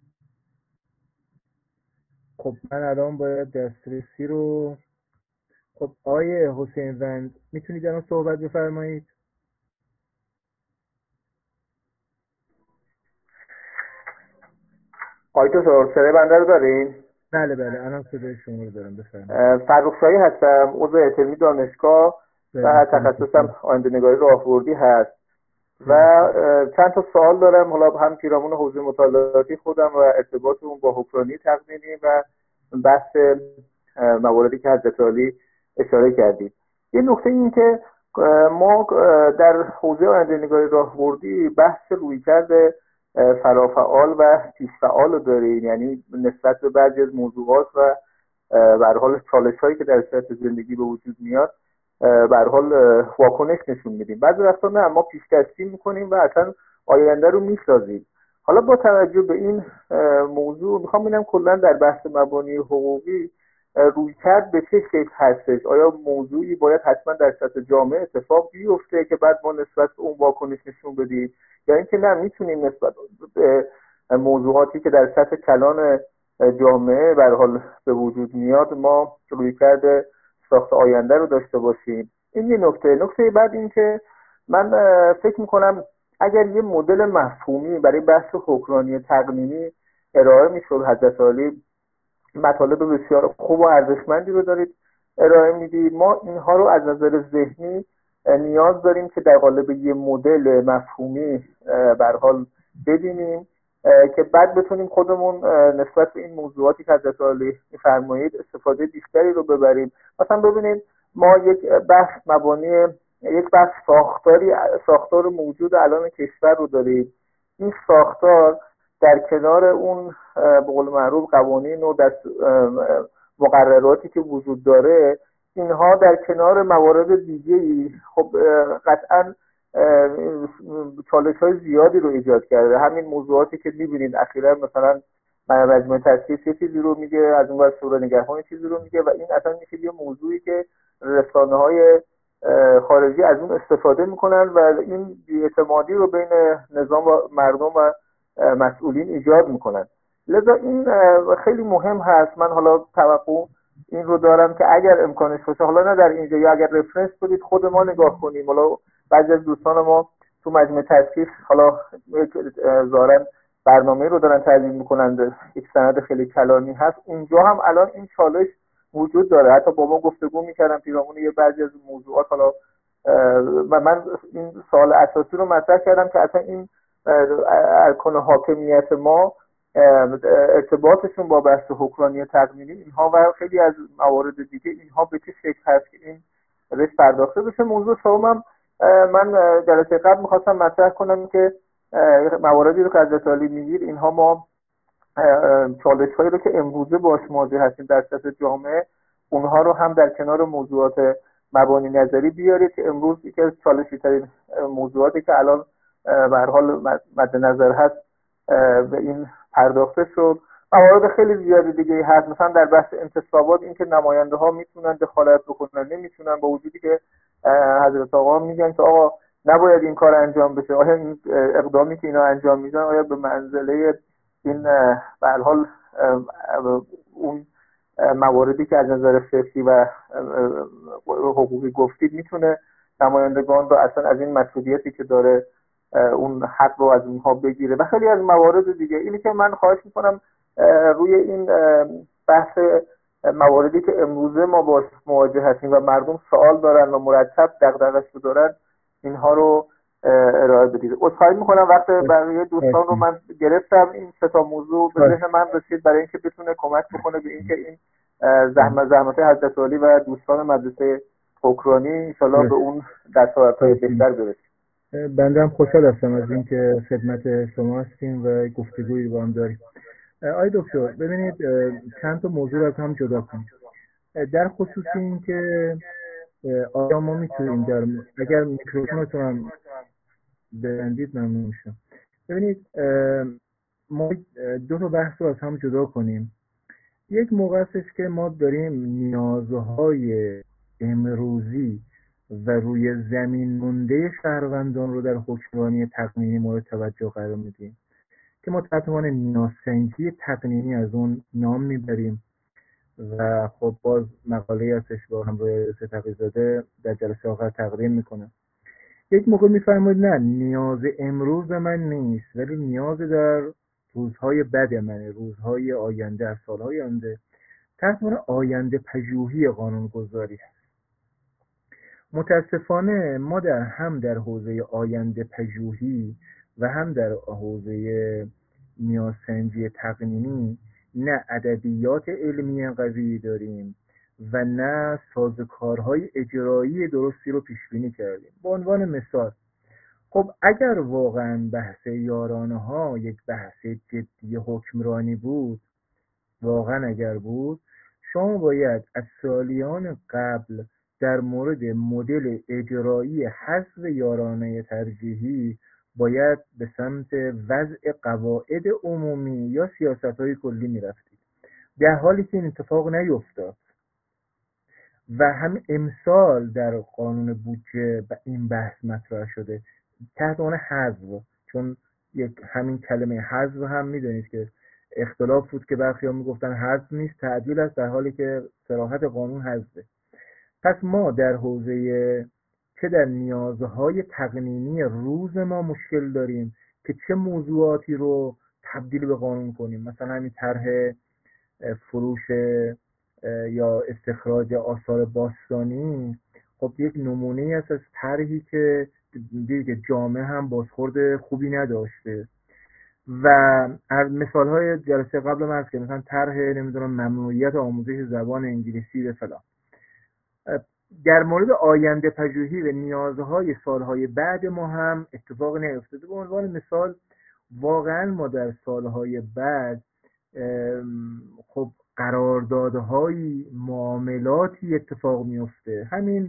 خب من الان باید دسترسی رو آقای حسین زند میتونید الان صحبت بفرمایید؟ آقای دکتر صدای بنده رو دارین؟ بله الان صدای شما رو دارم. بفرمایید. فرخ شاهی هستم، عضو علمی دانشگاه و تخصصم آینده‌نگاری راهبردی هست و چند تا سوال دارم، حالا هم پیرامون حوزه مطالعاتی خودم و ارتباط اون با حکمرانی تقنینی و بحث مواردی که حضرت عالی اشاره کردید. یه نکته این که ما در حوزه آینده‌نگاری راهبردی بحث رویکرد فرافعال و پیشفعال رو داریم، یعنی نسبت به بعضی از موضوعات و به هر حال چالش‌هایی که در سطح زندگی به وجود میاد به هر حال واکنش نشون میدیم. بعضی وقتا نه، ما پیشکسوی میکنیم و اصلا آینده رو میسازیم. حالا با توجه به این موضوع میخوام ببینم کلا در بحث مبانی حقوقی رویکرد به چه شکل هستش؟ آیا موضوعی باید حتما در سطح جامعه اتفاق بیفته که بعد ما نسبت به اون واکنش نشون بدیم، یا اینکه نه میتونیم نسبت به موضوعاتی که در سطح کلان جامعه به هر حال به وجود میاد ما رویکرد ساخت آینده رو داشته باشیم؟ این یه نکته بعد این که من فکر میکنم اگر یه مدل مفهومی برای بحث حکمرانی تقنینی ارائه میشد، حضرت عالی مطالب بسیار خوب و ارزشمندی رو دارید ارائه میدید، ما اینها رو از نظر ذهنی نیاز داریم که در قالب یه مدل مفهومی به هر حال ببینیم که بعد بتونیم خودمون نسبت به این موضوعاتی که حضرت عالی می‌فرمایید استفاده بیشتری رو ببریم. مثلا ببینید ما یک بحث مبانی، یک بحث ساختار موجود الان کشور رو داریم. این ساختار در کنار اون به قول معروف قوانین و مقرراتی که وجود داره، اینها در کنار موارد دیگه‌ای خب قطعاً چالش‌های زیادی رو ایجاد کرده. همین موضوعاتی که می‌بینید اخیراً مثلا مجمع تشخیص یه چیزی رو میگه، از اون ور شورای نگهبان چیزی رو میگه و این اصلا میشه یه موضوعی که رسانه‌های خارجی از اون استفاده میکنن و این بی‌اعتمادی رو بین نظام و مردم و مسئولین ایجاد میکنن. لذا این خیلی مهم هست. من حالا توقع این رو دارم که اگر امکانش باشه، حالا نه در اینجا، یا اگر رفرنس بدید خود ما نگاه کنیم، حالا بعضی از دوستان ما تو مجمع تشخیص حالا ظاهرا برنامه رو دارن تدوین میکنن، یک سند خیلی کلانی هست، اونجا هم الان این چالش وجود داره. حتی با ما گفتگو میکردم پیرامون یه بعضی از موضوعات، حالا من این سوال اساسی رو مطرح کردم که اصلا این ارکان حاکمیت ما ارتباطشون با بحث حکمرانی تقنینی اینها و خیلی از موارد دیگه اینها به چه شکل هست که این بهش پرداخته بشه. موضوع سومم من جلسه قبل میخواستم مطرح کنم که مواردی رو که حضرت علی میگیر، اینها ما چالش هایی رو که امروزه باش مواجه هستیم در سطح جامعه، اونها رو هم در کنار موضوعات مبانی نظری بیارید که امروز یکی از چالشی ترین موضوعاتی که الان به هر حال مد نظر هست به این پرداخته شد. موارد خیلی زیادی دیگه هست، مثلا در بحث انتصابات این که نماینده ها میتونن دخالت بکنن نمیتونن، با وجودی که حضرت آقا میگن که آقا نباید این کار انجام بشه. آیا این اقدامی که اینا انجام میدن آیا به منزله این به هر حال اون مواردی که از نظر فقهی و حقوقی گفتید میتونه نمایندگان رو اصلا از این مسئولیتی که داره اون حق رو از اونها بگیره و خیلی از موارد دیگه. اینی که من خواهش میکنم روی این بحث مواردی که امروزه ما باش مواجه هستیم و مردم سوال دارن و مرتب دغدغه‌اش رو دارن، اینها رو ارائه بدید. عذرخواهی میکنم وقت بقیه دوستان رو من گرفتم. این سه تا موضوع به ذهن من رسید برای اینکه بتونه کمک بکنه به اینکه این زحمت حضرت علی و دوستان مدرسه اوکراینی ان شاءالله به اون دستاوردهای بهتر برسیم. بنده هم خوشحال هستم از اینکه خدمت شما هستیم و گفتگویی با هم داریم. آقای دکتر ببینید چند تا موضوع از هم جدا کنیم. در خصوص این که آیا ما میتونیم اگر میکروفونتون هم ببندید ممنون میشم. ببینید ما دو تا بحث رو از هم جدا کنیم. یک موقع هستش که ما داریم نیازهای امروزی و روی زمین مونده شهروندان رو در حکمرانی تقنینی مورد توجه قرار میدیم که ما تحت عنوان نیازسنجی تقنینی از اون نام میبریم و خب باز مقاله هستش با همراه رئیس تقی‌زاده در جلسه آخر تقدیم میکنه. یک موقع میفرمایید نه نیاز امروز من نیست ولی نیاز در روزهای بد منه، روزهای آینده، از سالهای آینده، تحت عنوان آینده پژوهی قانونگذاری هست. متاسفانه ما هم در حوزه آینده پژوهی و هم در حوزه نیازسنجی تقنینی نه ادبیات علمی قوی داریم و نه سازوکارهای اجرایی درستی رو پیش بینی کردیم. به عنوان مثال، خب اگر واقعا بحث یارانه ها یک بحث جدی حکمرانی بود، واقعا اگر بود، شما باید از سالیان قبل در مورد مدل اجرایی حذف یارانه ترجیحی باید به سمت وضع قواعد عمومی یا سیاست‌های کلی می‌رفتید، در حالی که این اتفاق نیفتاد و هم امسال در قانون بودجه این بحث مطرح شده تحت عنوان حذف، چون یک همین کلمه حذف هم می‌دونید که اختلاف بود که برخی‌ها میگفتن حذف نیست تعدیل است، در حالی که صراحت قانون حذفه. پس ما در حوزه چه در نیازهای تقنینی روز ما مشکل داریم که چه موضوعاتی رو تبدیل به قانون کنیم. مثلا همین طرح فروش یا استخراج آثار باستانی خب یک نمونه است از طرحی که دیگه جامعه هم بازخورد خوبی نداشته و مثال‌های جلسه قبل ما هست که مثلا طرح نمیدونم ممنوعیت آموزش زبان انگلیسی به فلان. در مورد آینده پژوهی و نیازهای سالهای بعد ما هم اتفاق نیفتاده. به عنوان مثال واقعا ما در سالهای بعد خب قراردادهای معاملاتی اتفاق میفته. همین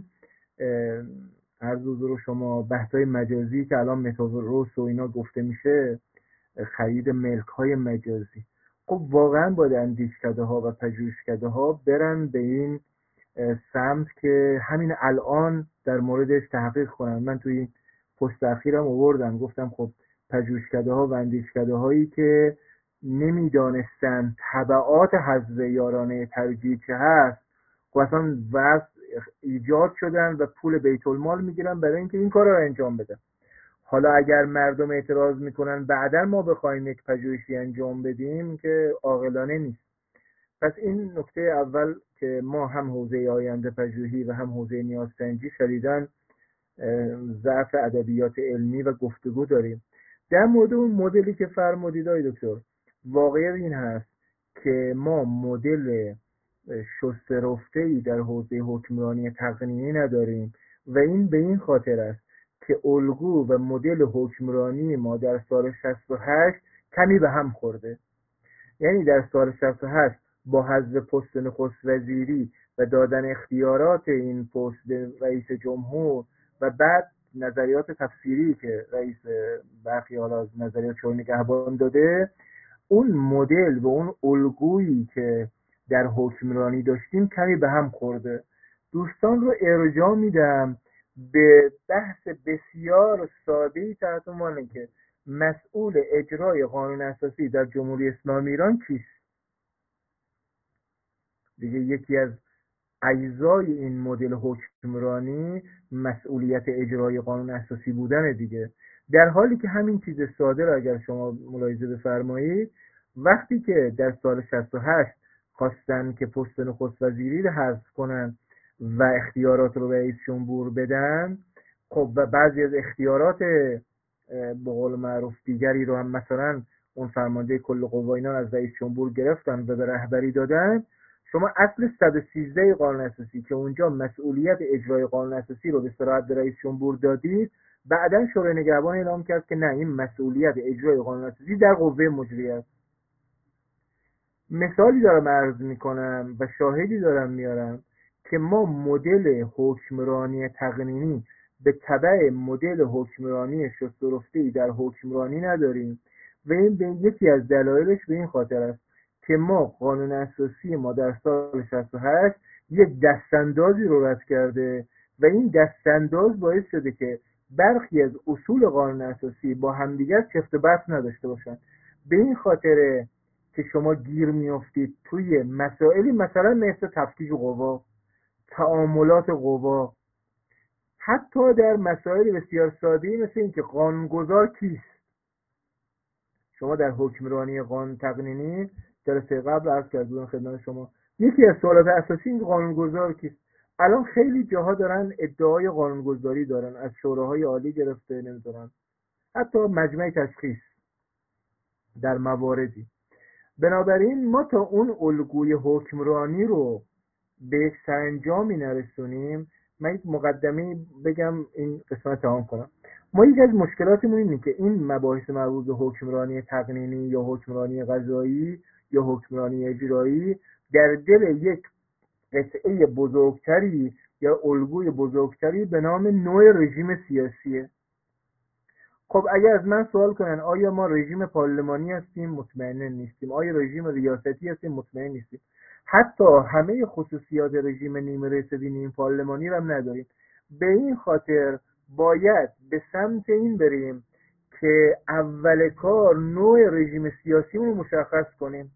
عرض حضور شما بحث‌های مجازی که الان متاورس و اینا گفته میشه، خرید ملک‌های مجازی، خب واقعا باید اندیشکده‌ها و پژوهشکده‌ها برن به این سمت که همین الان در موردش تحقیق کنن. من توی پست اخیرم آوردم گفتم خب پژوهشکده‌ها و اندیشکده‌هایی که نمیدانستن تبعات حذف یارانه ترجیحی چه هست، خب اصلا وضع ایجاد شدن و پول بیت المال میگیرن برای اینکه این کار رو انجام بدن. حالا اگر مردم اعتراض میکنن بعدا ما بخوایم یک پژوهشی انجام بدیم که عاقلانه نیست. پس این نکته اول که ما هم حوزه آینده پژوهی و هم حوزه نیازسنجی شدیداً ضعف ادبیات علمی و گفتگو داریم. در مورد اون مدلی که فرمودید آقای دکتر، واقعیت این هست که ما مدل شسته رفته‌ای در حوزه حکمرانی تقنینی نداریم و این به این خاطر است که الگو و مدل حکمرانی ما در سال 68 کمی به هم خورده. یعنی در سال 68 با حذف پست نخست وزیری و دادن اختیارات این پست به رئیس جمهور و بعد نظریات تفسیری که رئیس برخی حالا از نظریات شورای نگهبان داده، اون مدل و اون الگویی که در حکمرانی داشتیم کمی به هم خورده. دوستان رو ارجاع میدم به بحث بسیار ساده‌ای تحت عنوان که مسئول اجرای قانون اساسی در جمهوری اسلامی ایران کیست؟ دیگه یکی از اجزای این مدل حکمرانی مسئولیت اجرای قانون اساسی بودن دیگه. در حالی که همین چیز ساده را اگر شما ملاحظه بفرمایید، وقتی که در سال 68 خواستن که پست نخست وزیری رو حذف کنن و اختیارات رو به رئیس جمهور بدن، خب و بعضی از اختیارات به قول معروف دیگری رو هم مثلا اون فرمانده کل قوا اینا از رئیس جمهور گرفتن و به رهبری دادن. شما اصل 113 قانون اساسی که اونجا مسئولیت اجرای قانون اساسی رو به صراحت به رئیس جمهور دادید، بعداً شورای نگهبان اعلام کرد که نه، این مسئولیت اجرای قانون اساسی در قوه مجریه است. مثالی دارم عرض میکنم و شاهدی دارم میارم که ما مدل حکمرانی تقنینی به تبع مدل حکمرانی شست‌ورفته‌ای در حکمرانی نداریم و این یکی از دلایلش به این خاطر است که ما قانون اساسی ما در سال 68 یک دستاندازی رو رد کرده و این دستانداز باعث شده که برخی از اصول قانون اساسی با همدیگر چفت و بست نداشته باشن. به این خاطر که شما گیر میافتید توی مسائلی مثلا مثل تفکیک قوا، تعاملات قوا، حتی در مسائل بسیار ساده‌ای مثل این که قانونگذار کیست. شما در حکمرانی قانون تقنینی جلسه قبل عرض کردم خدمت شما، یکی از سوالات اساسی این قانونگذار کیست. الان خیلی جاها دارن ادعای قانونگذاری دارن، از شوراهای عالی گرفته نمیدونن حتی مجمع تشخیص در مواردی. بنابراین ما تا اون الگوی حکمرانی رو به یک سرانجامی نرسونیم، من یک مقدمه بگم این قسمت تمام کنم. ما یک از مشکلاتمون اینه که این مباحث مربوط به حکمرانی تقنینی یا حکمرانی قضایی یا حکمرانی اجرایی در دل یک قطعه بزرگتری یا الگوی بزرگتری به نام نوع رژیم سیاسیه. خب اگر از من سوال کنن آیا ما رژیم پارلمانی هستیم؟ مطمئنا نیستیم. آیا رژیم ریاستی هستیم؟ مطمئن نیستیم. حتی همه خصوصیات رژیم نیم ریاستی نیم پارلمانی رو هم نداریم. به این خاطر باید به سمت این بریم که اول کار نوع رژیم سیاسی رو مشخص کنیم.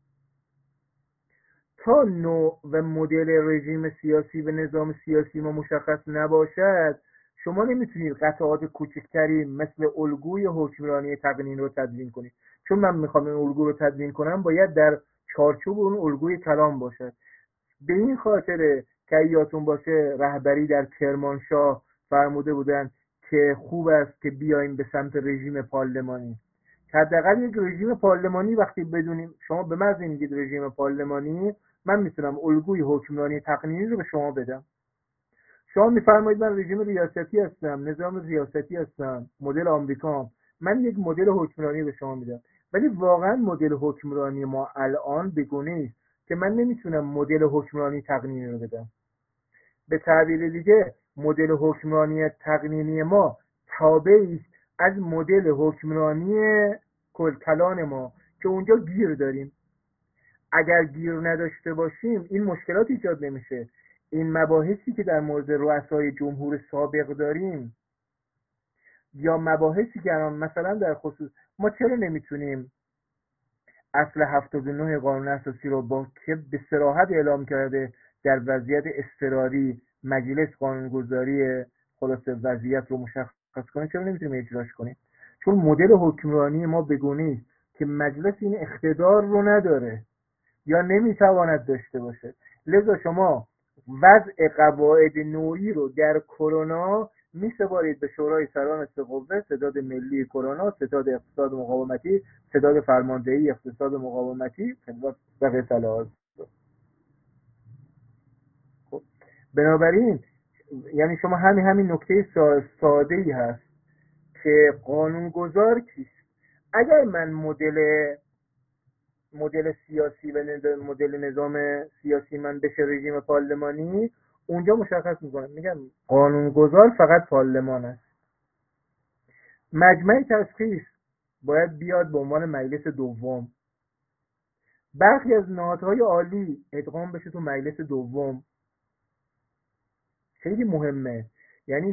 تا نوع و مدل رژیم سیاسی و نظام سیاسی ما مشخص نباشد، شما نمیتونید قطعات کوچکتری مثل الگوی حکمرانی تقنینی رو تدوین کنید. چون من میخوام این الگو رو تدوین کنم باید در چارچوب اون الگوی کلام باشد. به این خاطر که یادتون باشه رهبری در کرمانشاه فرموده بودن که خوب است که بیایم به سمت رژیم پارلمانی. حداقل یک رژیم پارلمانی وقتی بدونیم، شما به محض میگید رژیم پارلمانی، من میتونم الگوی حکمرانی تقنینی رو به شما بدم. شما میفرمایید من رژیم ریاستی هستم، نظام ریاستی هستم، مدل آمریکا، من یک مدل حکمرانی به شما میدم. ولی واقعا مدل حکمرانی ما الان بگونه است که من نمیتونم مدل حکمرانی تقنینی رو بدم. به تعبیر دیگه مدل حکمرانی تقنینی ما تابعی است از مدل حکمرانی کلان ما که اونجا گیر داریم. اگر گیر نداشته باشیم این مشکلات ایجاد نمیشه. این مباحثی که در مورد رؤسای جمهور سابق داریم یا مباحثی که مثلا در خصوص ما چرا نمیتونیم اصل 79 قانون اساسی رو با که به صراحت اعلام کرده در وضعیت اضطراری مجلس قانونگذاری خلاصه وضعیت رو مشخص کنه، چرا نمیتونیم اجراش کنیم؟ چون مدل حکمرانی ما بگونه است که مجلس این اقتدار رو نداره یا نمیتواند داشته باشه. لذا شما وضع قواعد نوعی رو در کرونا میسپارید به شورای سران قوه، ستاد ملی کرونا، ستاد اقتصاد مقاومتی، ستاد فرماندهی اقتصاد مقاومتی، خدمت بقیه صلاحات. بنابراین یعنی شما همین نکته ساده‌ای هست که قانونگذار کیست. اگر من مدل سیاسی و مدل نظام سیاسی من بشه رژیم پارلمانی، اونجا مشخص میکنم میگم قانونگذار فقط پارلمان است. مجمع تشخیص باید بیاد به عنوان مجلس دوم، برخی از نهادهای عالی ادغام بشه تو مجلس دوم. خیلی مهمه. یعنی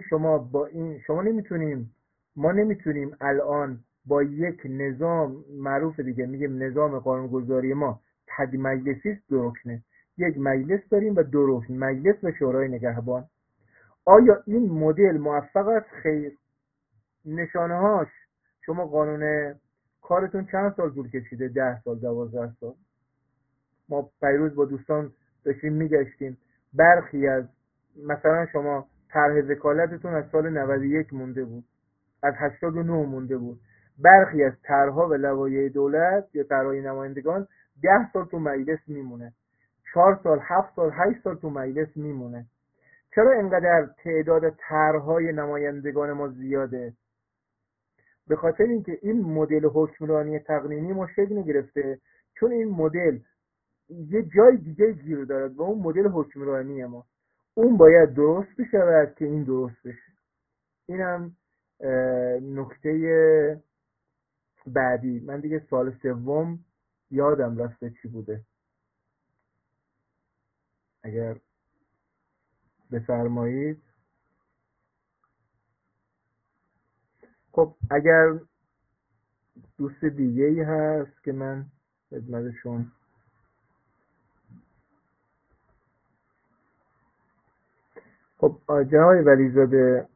ما نمیتونیم الان با یک نظام معروف دیگه میگیم نظام قانونگذاری ما تد مجلسی است، دو رکنه. یک مجلس داریم و دو رکن، مجلس و شورای نگهبان. آیا این مدل موفق است؟ خیر. نشانه هاش شما قانون کارتون چند سال طول کشیده؟ 10 سال 12 سال. ما پیروز با دوستان داشتیم میگشتیم، برخی از مثلا شما طرح وکالتتون از سال 91 مونده بود، از 89 مونده بود. برخی از طرح‌ها و لوایح دولت یا طرح‌های نمایندگان 10 سال تو مجلس میمونه، 4 سال 7 سال 8 سال تو مجلس میمونه. چرا اینقدر تعداد طرح‌های نمایندگان ما زیاده؟ به خاطر اینکه این مدل حکمرانی تقنینی ما شکل نگرفته، چون این مدل یه جای دیگه گیر دارد و اون مدل حکمرانی ما، اون باید درست بشه که این درست بشه. اینم نکته بعدی. من دیگه سال سوم یادم رفته چی بوده، اگر بفرمایید. خب اگر دوست دیگه ای هست که من خدمتشون. خب جناب ولیزاده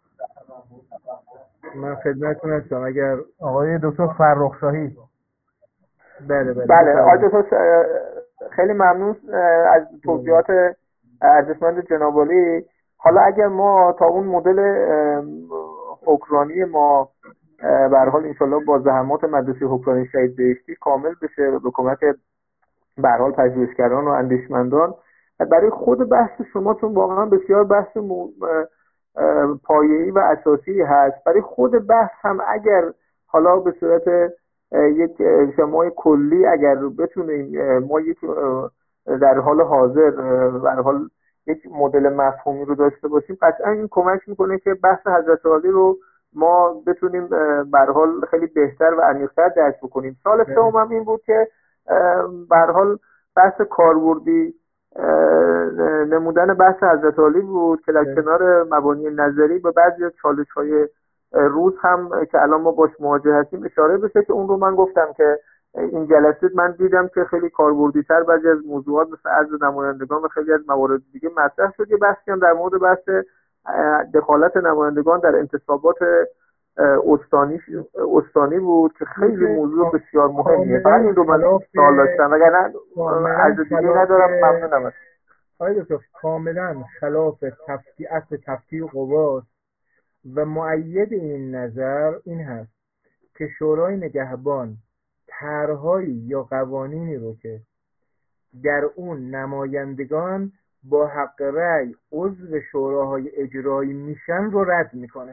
من خدمتتون هستم. اگر آقای دکتر فرخشاهی. بله آقای دکتر خیلی ممنون از توضیحات ارزشمند جناب عالی. حالا اگر ما تا اون مدل حکمرانی ما به هر حال انشالله با زحمات مدرسه حکمرانی شهید بهشتی کامل بشه به کمک به هر حال پژوهشگران و اندیشمندان، برای خود بحث شما چون واقعا بسیار بحث پایه‌ای و اساسی هست، برای خود بحث هم اگر حالا به صورت یک شمای کلی اگر بتونیم ما یک در حال حاضر در حال یک مدل مفهومی رو داشته باشیم، قطعا این کمک میکنه که بحث حضرت عالی رو ما بتونیم به هر حال خیلی بهتر و عمیق‌تر درک بکنیم. سال سوم هم این بود که به هر حال بحث کاربردی نمودن بحث حضرت عالی بود که در کنار مبانی نظری به بعضی از چالش‌های روز هم که الان ما باش مواجه هستیم اشاره بشه، که اون رو من گفتم که این جلسه من دیدم که خیلی کاربردی‌تر بعضی از موضوعات مثل عرض نمایندگان و خیلی از موارد دیگه مطرح شد. یه بحثی هم در مورد بحث دخالت نمایندگان در انتصابات استانی بود که خیلی موضوع بسیار مهمیه. فقط این رو من سوال داشتم، وگرنه از دیگه ندارم. ممنونم. آقای دکتر کاملا خلاف اصل تفکیک قواست و مؤید این نظر این هست که شورای نگهبان طرح‌هایی یا قوانینی رو که در اون نمایندگان با حق رأی عضو شوراهای اجرایی میشن رو رد میکنه.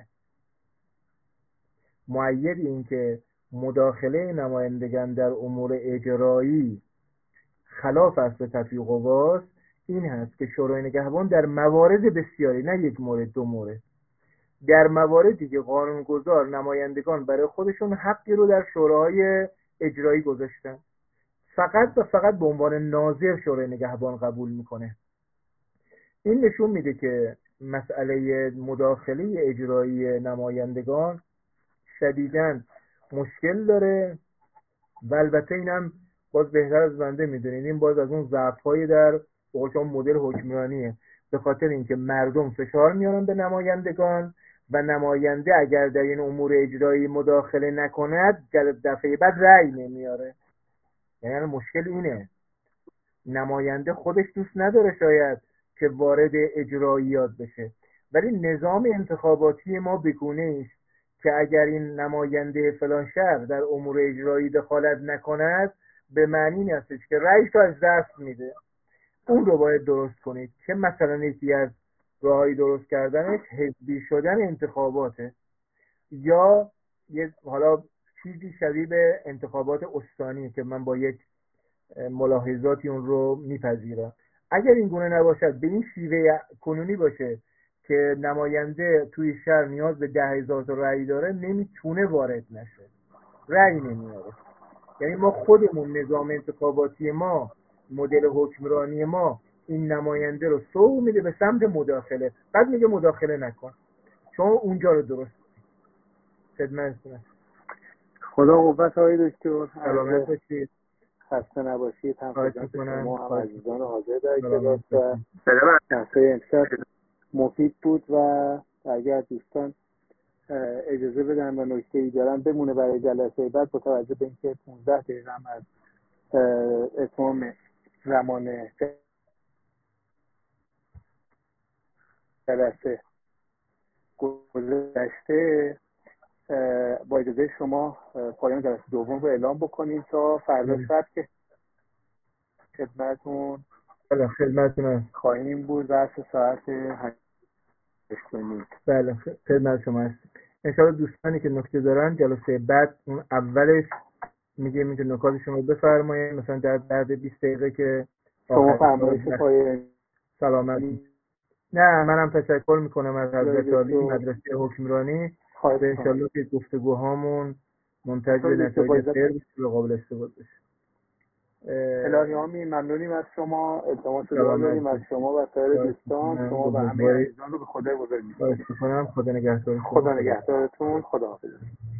مؤید این که مداخله نمایندگان در امور اجرایی خلاف اصل تفکیک قواست این هست که شورای نگهبان در موارد بسیاری، نه یک مورد دو مورد، در مواردی که قانونگذار نمایندگان برای خودشون حقی رو در شوراهای اجرایی گذاشتن، فقط و فقط به عنوان ناظر شورای نگهبان قبول میکنه. این نشون میده که مسئله مداخله اجرایی نمایندگان شدیداً مشکل داره و البته اینم باز بهتر از بنده میدونید این باز از اون ضعف‌های در مدل حکمرانیه، به خاطر اینکه مردم فشار میارن به نمایندگان و نماینده اگر در این امور اجرایی مداخله نکند دفعه بعد رأی نمیاره. یعنی مشکل اینه، نماینده خودش دوست نداره شاید که وارد اجراییات بشه، ولی نظام انتخاباتی ما بگونه است که اگر این نماینده فلان شهر در امور اجرایی دخالت نکند به معنی نیستش که رئیس رو از دست میده. اون رو باید درست کنید که مثلا یکی از راهی درست کردنش حزبی شدن انتخاباته یا یه حالا چیزی شبیه به انتخابات استانی که من با یک ملاحظاتی اون رو میپذیرم. اگر این گونه نباشد، به این شیوه کنونی باشه که نماینده توی شهر نیاز به 10,000 تا رأی داره، نمیتونه وارد نشه، رأی نمیاره. یعنی ما خودمون نظام انتخاباتی ما، مدل حکمرانی ما این نماینده رو سوق میده به سمت مداخله، بعد میگه مداخله نکن چون اونجا رو درست خدمتتون. خدا قوت آقای دکتر، سلامت باشید، خسته نباشید. هم خدمت شما هم عزیزان حاضر در کلاس و درس‌های امشب مفید بود و اگر دوستان اجازه بدن و نکته‌ای دارن بمونه برای جلسه بعد، با توجه به اینکه 15 دقیقه هم از اتمام زمان جلسه گذشته، با اجازه شما پایان جلسه دوم رو اعلام بکنیم تا فردا شب که خدمتتون خواهیم بود و ساعت 8:30. بله خدمت شما هستیم. انشاءالله دوستانی که نکته دارن جلسه بعد اون اولش میگه نکاتشون رو بفرمایید، مثلا در بعد 20 دقیقه که شما فرمایش پای سلامت. نه منم تشکر میکنم از حضرت عالی مدرسه حکمرانی. انشاءالله که گفتگوهامون منتج به نتایج خیر و قابل استفاده بشه. الهی آمین. ممنونیم از شما، التماس دعا داریم از شما و سایر دوستان. شما و همه عزیزان رو به خدا بزرگ می‌کنم. خدا نگهدارتون. خدا حافظ.